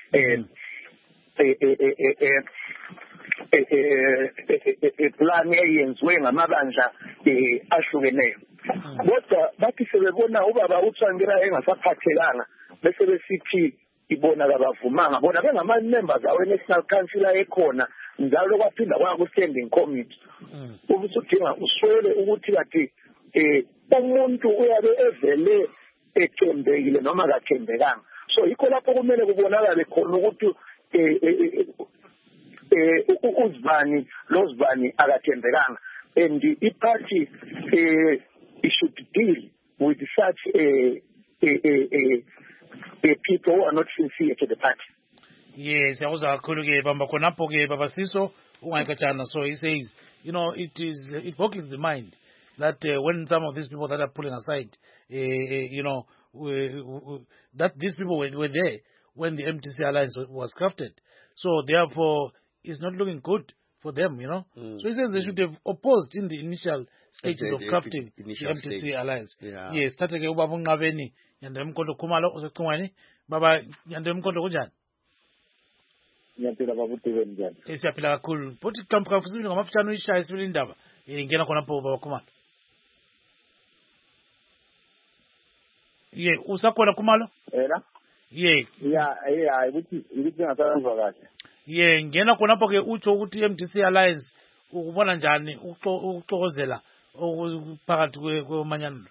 plan eyenziwe ngamabandla ahlukeneyo kodwa bathi sebebona ubaba uTsvangirai engasaphathekanga bese besithi ibona kabavumanga bona bengama-members awe-National Council ekhona njalo kwaphinda kwaku-standing committee ubusudinga uswele ukuthi kathi umuntu uyabe evele ethembekile noma kathembekanga. So yikho lapho kumele kubonakale khona ukuthi uzibani lozibani akathembekanga, and iparty it should deal with such people who are not sincere to the party. Yes, yawuza kakhulu ke bamba khonapho ke Baba Siso ungayikatshana. So he says, it boggles the mind that when some of these people that are pulling aside, that these people were there when the MDC alliance was crafted. So therefore, it's not looking good for them, So he says they should have opposed in the initial stages of crafting the MDC alliance. Yeah. Yes, tateke ubaba uNqabeni yandela umkhonto khumalo usecingweni. Baba yandela umkhonto kunjani? Ngiyaphila baba uDube njani? Siyaphila kakhulu. Futhi kamphaka futhi ngamafutshane uyishaya sibili indaba. Ngena khonapho baba Khumalo. Usakhona Khumalo? Ukuthi ngasazwa kahle. Ngena khonapho ke utsho ukuthi MDC alliance ukubona njani ukuxokozela phakathi kwemanyano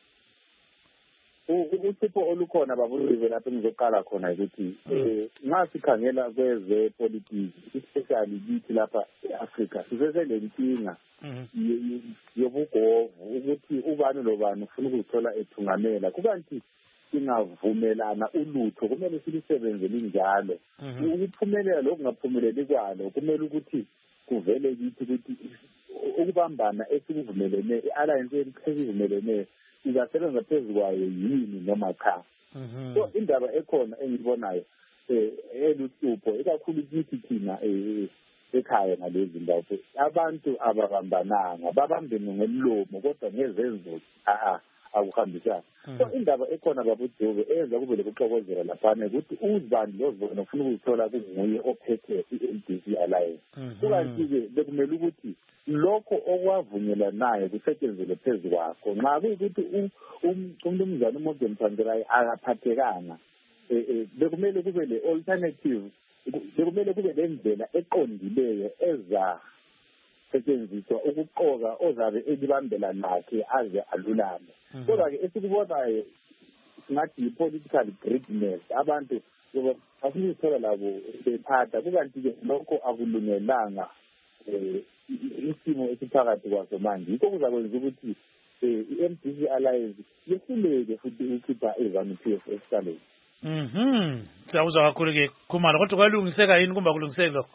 uhlupho olukhona babulive lapho engizoqala khona ukuthi nxa sikhangela kwezepolitiki especially kithi lapha e-Afrika siseselenkinga yobugovu ukuthi ubani lobani ufuna ukuzithola ethungamela kukanti singavumelana ulutho kumele silisebenzele njalo ukuphumelela lokungaphumeleli kwalo kumele ukuthi kuvele kithi ukuthi ukubambana esikuvumelene i-alliance esivumelene izasebenza phezu kwayo yini noma cha so indaba ekhona engibonayo eluhlupho ikakhulu kithi thina ekhaya ngalezi ndawo abantu ababambananga babambene ngemlomo kodwa ngezenzo akuhambisani so indaba ekhona babuDube eyenza kube lokuxokozela laphana ukuthi uzibani lozibona ufuna ukuzithola kunguye ophethe i-MDC alliance kukanti-ke bekumele ukuthi lokho okwavunyelanayo kusetshenzele phezu kwakho nxa kuyikuthi umnumzana uMorgan Tsvangirai akaphathekanga bekumele kube le-alternative bekumele kube lendlela eqondileyo ezasetshenziswa ukuqoka ozabe elibambela nakhe aze alulame kodwa-ke esikubonayo singathi yi-political greediness abantu bafuna ukuthola labo bephatha kukanti-ke lokho akulungelanga isimo esiphakathi kwaso manje yikho kuzakwenza ukuthi i-MDC alliance yehluleke futhi ukukhipha i-ZANU-PF esikaleni siyakuzwa kakhulu-ke Khumalo kodwa kwalungiseka yini kumbe akulungiseki lokho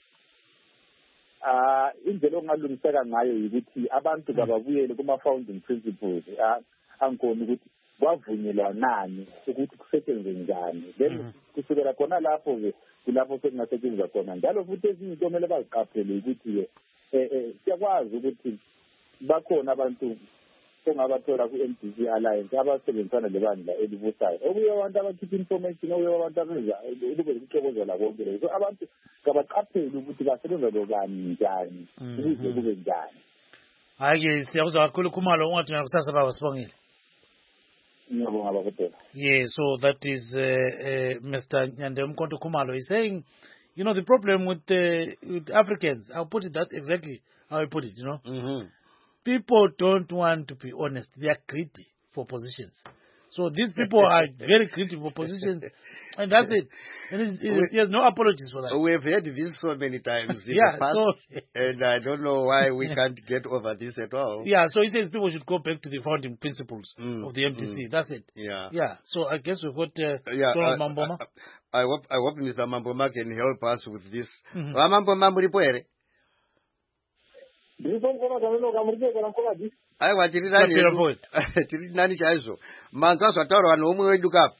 indlela okungalungiseka ngayo yikuthi abantu kababuyele kuma-founding principles angkhona ukuthi kwavunyelwanani ukuthi kusetshenzwe njani then kusukela khona lapho-ke kulapho sekungasetshenziswa khona njalo futhi ezinye into kumele baziqaphele ukuthi-ke siyakwazi ukuthi bakhona abantu ongabathola ku-MDC alliance abasebenzisana lebandla elibusayo okuye abantu abakhipha information okuye abantu abenza kube ukuxokozela konke lokho so abantu kabaqaphele ukuthi basebenza lobani njani ukuze kube njani hayi-ke siyakuzwa kakhulu Khumalo ungathina kusasa baba Sibongile. Ngiyabonga babodela. Yeah, so that is Mr. Nyandemkonto Khumalo. He's saying, you know, the problem with Africans, I'll put it that exactly how I put it, you know. People don't want to be honest. They are greedy for positions. So these people are very greedy for positions, and that's it. And there's no apologies for that. We've heard this so many times in yeah, the past, and I don't know why we can't get over this at all. Yeah, so he says people should go back to the founding principles of the MDC. That's it. Yeah. Yeah, so I guess we've got Mamboma. I hope Mr. Mamboma can help us with this. Mamboma Muripuere. Aiwa tiri nani chaizo manza zvataura vanhu vomwe wedu kapa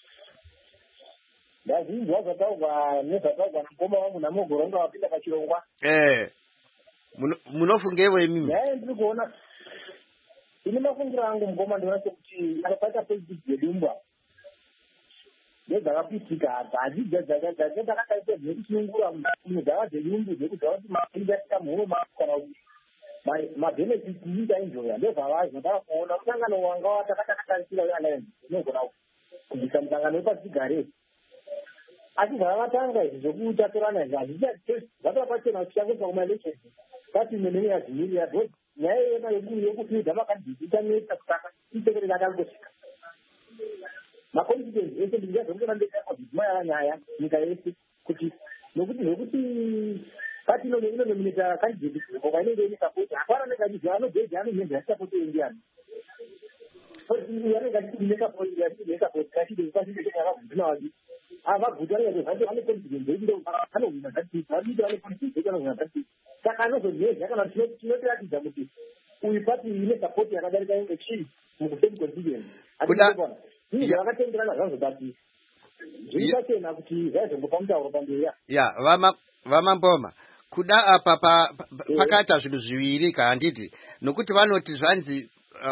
ndazvinzwa zvataurwa nezvataurwa namukoma wangu namugoronga wapinda pachirongwa munofungewo imimi ndiri kuona ine mafungiro angu mukoma ndiona sekuti akapaita politics dzedumba ndedzakapitika hadzi dzakataita dzekusunungura munhu dzava dzenyumbu dzekuziva kuti maindaita mhuro makana kuti mabenefits indaenjoya ndezvavazvo ndakakuona musangano wanga watakatakatarikira alliance inogona kubvisa musangano wepachigare asi zvavavatanga izvi zvokutatorana izvi hazvichazvi zvakapachena kuchitangisa kumaelections patime nene yazvimirira because nyaya yema yekufiidha makandidhi ichanetsa kutaka itekerera akangosvika maconstituency ese ndingazongona ndekakodzimaya nyaya nyika yese kuti nokuti kati inonominita candidate ngoba inenge ine support hapana nekandidhi anobhedha anomenza support yendiani yanenge ine support kachide akavhunzinawaji avagutana nezvacho ane confidence yekuti anoguna zati vadiki vane confidence anoguna zati saka anozoneza kana tinotiratidza kuti uyu pati ine support yakadarika inge chii mukusemi constituency ationa izvi zvakatenderana zvazvo bati zvirikachena kuti zvaizongopa mutauro pamberi ya vamamboma kuda apa pakaita zvinhu zviviri kahanditi nokuti vanoti zvanzi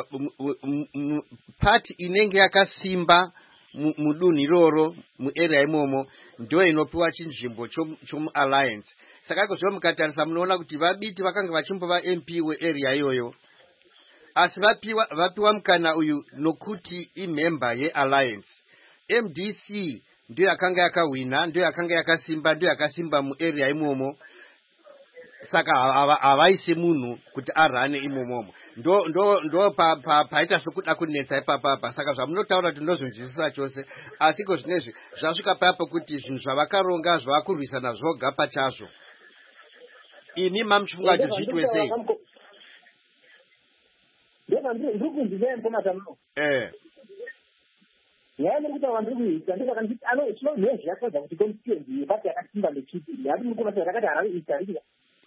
pati inenge yakasimba mudunhu iroro muarea imomo ndo inopiwa chinzvimbo chomualliance saka kozvo mukatarisa munoona kuti vabiti vakanga vachimbova MP wearea iyoyo asi vapiwa mukana uyu nokuti imemba yealliance MDC ndiyo yakanga yakahwina ndiyo yakanga yakasimba ndiyo yakasimba muarea imomo saka havaisi munhu kuti arane imomomo ndo paita sokuda kunetsa ipapapa saka zvamunotaura kuti ndozvinzwisisa chose asi ko zvinezvi zvasvika papo kuti zvinhu zvavakaronga zvavakurwisana zvoga pachazvo imi mamuchifunga kuti zviitwe sei ndiri kunzwisisa mpomatano nyaya nekuti vanhu kuita ndikakandiiti chinozviya zvakakodza kuti constituency yepati yakasimba ndechiti hati muri kuona rakati harare east harikira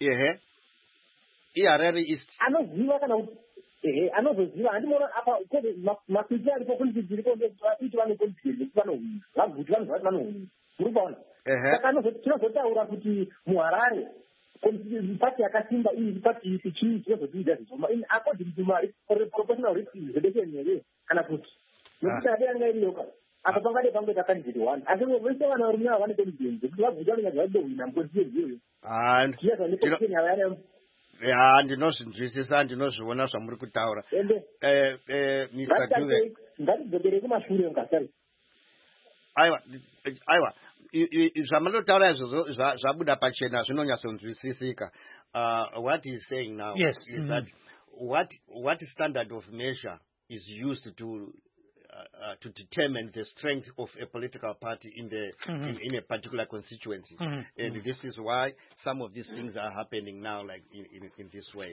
iharare east anoziva kana kuti anozoziva handimoona apa makwiti aripo constituency iripo ndekuti vane constituency vanohwina vaguti vanhu vati vanohwina muri kuona saka tinozotaura kuti muharare pati yakasimba iyi pati isi chii chinozotiita zvizoma according to mari proportional representation here kana kuti nekuti ade yanga iriyoka apa pangade pange takandidate one asi vese vana varume ava vane constituency kuti vaguta vanenge zvaidohwina muconstituency iyoyo ndinozvinzwisisa ndinozviona zvamuri kutaura ngatidzokere kumashure mukasari aiwa zvamunotaura izvozvo zvabuda pachena zvinonyatsonzwisisika what he is saying now is that what standard of measure is used to determine the strength of a political party in a particular constituency. And this is why some of these things are happening now, like in this way.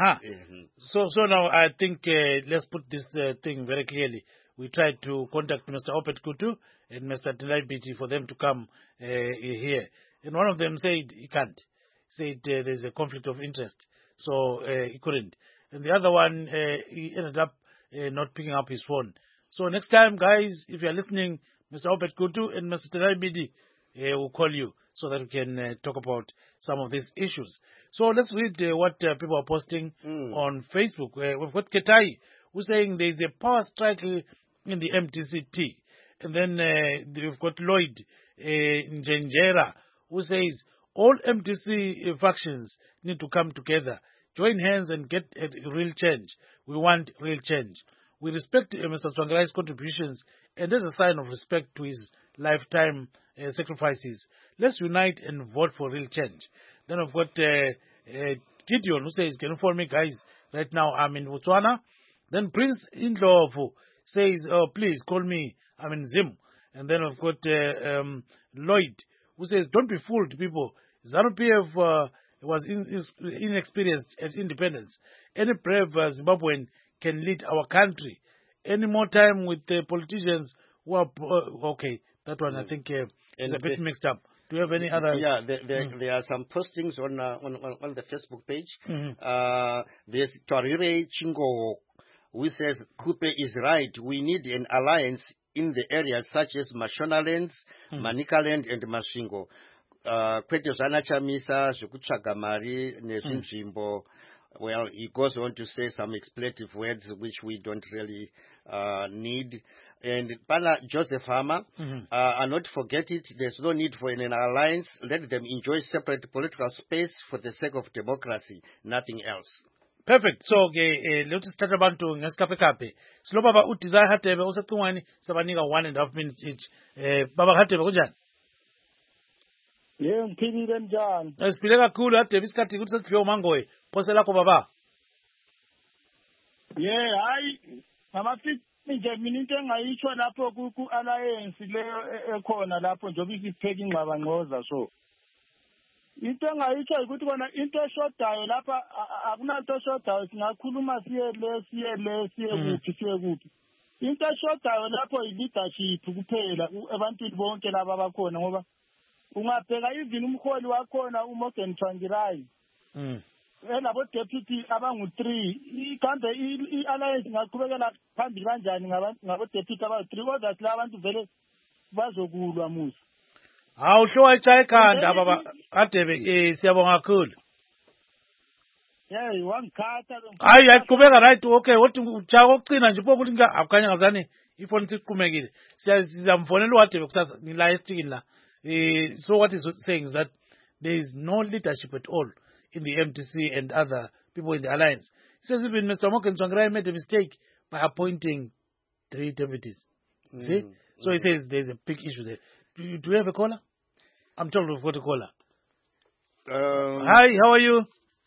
So now I think let's put this thing very clearly. We tried to contact Mr. Opet Kutu and Mr. Delay BT for them to come here. And one of them said he can't. Said there's a conflict of interest. So he couldn't. And the other one, he ended up not picking up his phone. So next time, guys, if you're listening, Mr. Opet Kutu and Mr. Delay BT will call you so that we can talk about some of these issues. So let's read what people are posting on Facebook. We've got Ketai, who's saying there's a power strike in the MTCT. And then we've got Lloyd Njenjera, who says all MTC factions need to come together, join hands and get a real change. We want real change. We respect Mr. Tsvangarai's contributions, and as a sign of respect to his lifetime sacrifices, let's unite and vote for real change. Then we've got Gideon, who says, can you follow me, guys? Right now I'm in Botswana. Then Prince Indlovu says, oh, please call me, I'm in Zim. And then we've got Lloyd, who says, don't be fooled, people. ZANU-PF was inexperienced at independence. Any brave Zimbabwean can lead our country. Any more time with the politicians who are... okay, that one I think is a bit mixed up. Do you have any other... Yeah, there are some postings on the Facebook page. There's Torire Chingo, who says, Kupe is right. We need an alliance in the areas such as Mashonalands, Manicaland, and Masvingo. Kwete Zana Chamisa, Zukuchaga Mari, Nezinjimbo. Well, he goes on to say some expletive words which we don't really need. And Pana Joseph Hammer, and not forget it, there's no need for an alliance. Let them enjoy separate political space for the sake of democracy, nothing else. Perfect. So, let's start about to Nescafe Cafe. Slow Baba Utiza Hatebe, also Tuani, Sabaniga 1.5 minutes each. Baba Hatebe, Ujan. Yeah, Pini them John. Spilega cool at the Viscati Good Satrio Mangoe, Poselaco Baba. Yeah, I'm a fit. Minute ngayitsho lapho ku alliance le ekhona lapho njobe isipheking ngabangoza so into engayitsho ukuthi kona into eshodayo lapha akunanto eshodayo singakhuluma siye kuphi into eshodayo lapho i-leadership kuphela ebantwini bonke laba abakhona ngoba ungabheka even umholi wakhona uMorgan Tsvangirai labo deputy abangu-3 ikambe i-alliance ingaqhubekela phambili kanjani ngabo deputy abayi-3 kodwa sila abantu vele bazokulwa musa hawu hlowa itshaye ekhanda baba Hadebe siyabonga kakhulu hey wangikhatha hayi yaqhubeka right okay wothi utshaya kokucina nje pho ukuthi akukhanya ngazani ifoni siqhumekile siyamfonela uHadebe kusasa ngila estikini la so what is saying is that there is no leadership at all in the MTC and other people in the alliance. He says even Mr. Morgan Tsvangirai made a mistake by appointing 3 deputies. See? So he says there's a big issue there. Do we have a caller? I'm told we've got a caller. Hi, how are you?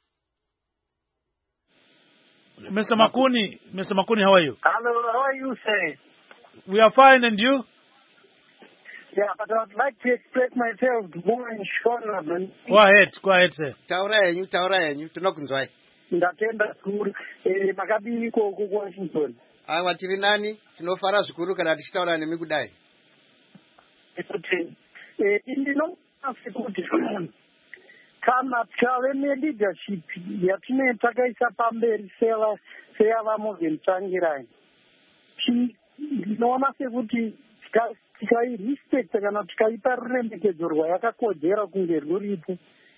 Mr. Makuni, how are you? Hello, how are you, sir? We are fine, and you? Yeah, but I would like to express myself more in Shona. Go ahead, sir. Taura yenyu, tinokunzwai. Ndatenda zvikuru, makadini koko kuWashington. Aiwa tiri nani, tinofara zvikuru kana tichitaura nemi kudai. Kuti, ndinoona sekuti kana tikave neleadership yatinenge takaisa pamberi seyava Morgan Tsvangirai, ndinoona sekuti tikairespecta kana tikaipa ruremekedzo rwayakakodzera kunge rwuripo,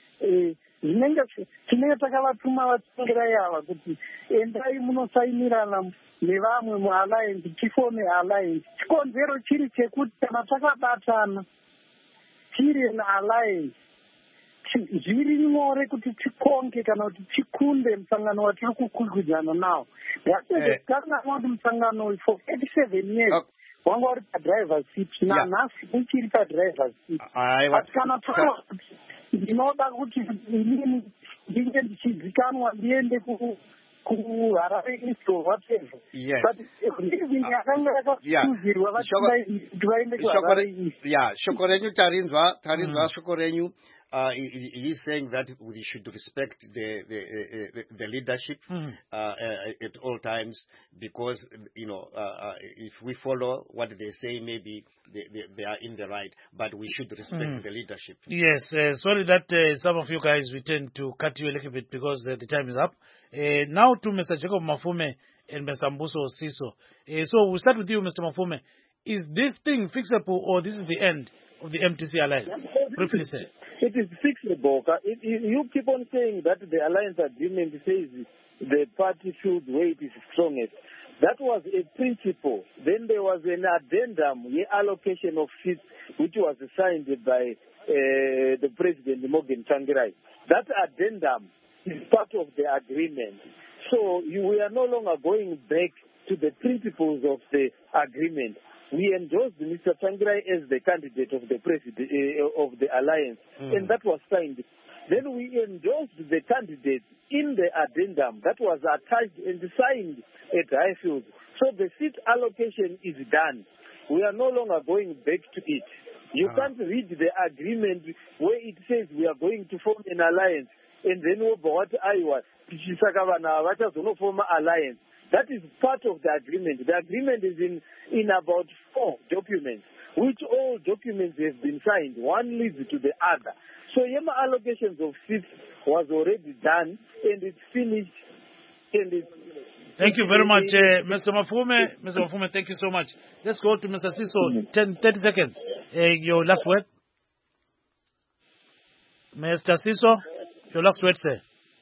tinenge takavatuma Vatsvangirai ava kuti endai munosaimirana nevamwe mualliance, tifome alliance. Chikonzero chiri chekuti kana takabatana tiri alliance, zviri nyore kuti tikonge kana kuti tikunde musangano watiri kukwikwidzana nawo. Takanga kuti musangano uyu for 87 years wanga uri padriver's seat, nanhasi uchiri padriver's seat. But kana taura kuti ndinoda kuti inini ndinge ndichizikanwa ndiende kuHarare East or whatever. But living yakanga yakakuzirwa kuti vaende kuHarare East. Yeah, shoko renyu tarinzwa shoko renyu. He is saying that we should respect the leadership at all times, because if we follow what they say, maybe they are in the right, but we should respect the leadership. Yes, sorry that some of you guys, we tend to cut you a little bit because the time is up. Now to Mr. Jacob Mafume and Mr. Mbuso Siso. So we'll start with you, Mr. Mafume. Is this thing fixable, or this is the end of the MTC alliance? Briefly say. It is fixable. You keep on saying that the alliance agreement says the party should weight is strongest. That was a principle. Then there was an addendum, the allocation of seats, which was signed by the President Morgan Tsvangirai. That addendum is part of the agreement. So we are no longer going back to the principles of the agreement. We endorsed Mr. Tsvangirai as the candidate of the president of the alliance, and that was signed. Then we endorsed the candidate in the addendum that was attached and signed at Highfield. So the seat allocation is done. We are no longer going back to it. You can't read the agreement where it says we are going to form an alliance, and then what I was form an alliance. That is part of the agreement. The agreement is in about 4 documents, which all documents have been signed. One leads to the other. So Yema allocations of seats was already done, and it's finished. Thank you very much, Mr. Mafume. Mr. Mafume, thank you so much. Let's go to Mr. Siso. 30 seconds. Your last word. Mr. Siso, your last word, sir.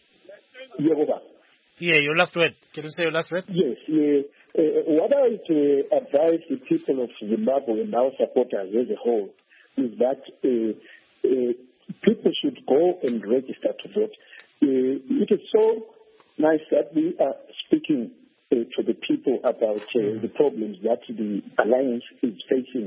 Yeah, your last word. Can you say your last word? Yes. What I would advise the people of Zimbabwe and our supporters as a whole is that people should go and register to vote. It is so nice that we are speaking to the people about the problems that the alliance is facing.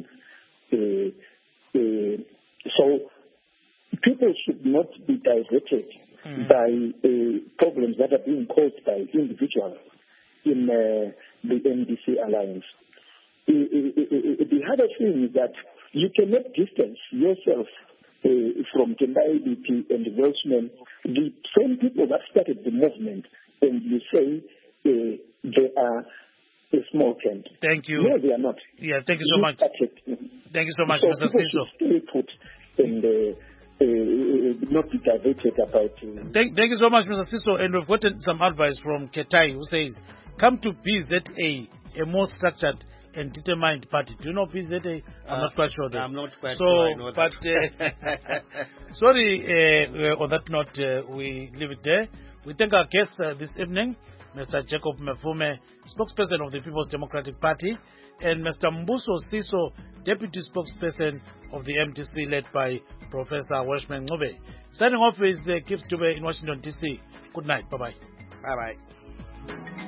So people should not be diverted by problems that are being caused by individuals in the MDC alliance. The other thing is that you cannot distance yourself from Tendai BP and Welshman, the same people that started the movement, and you say they are a small camp. Thank you. No, they are not. Yeah, thank you so much. Thank you so much, Mr. Siso. Stay put and not be diverted about. Thank you so much, Mr. Siso. And we've gotten some advice from Ketai, who says, "Come to BZA, a more structured and determined party." Do you know BZA? I'm not quite sure. I'm not quite sure. I know but sorry, on that note, we leave it there. We thank our guests this evening, Mr. Jacob Mafume, spokesperson of the People's Democratic Party, and Mr. Mbuso Siso, deputy spokesperson of the MTC, led by Professor Welshman Ncube. Signing off is Gibbs Dube in Washington, D.C. Good night. Bye-bye. Bye-bye.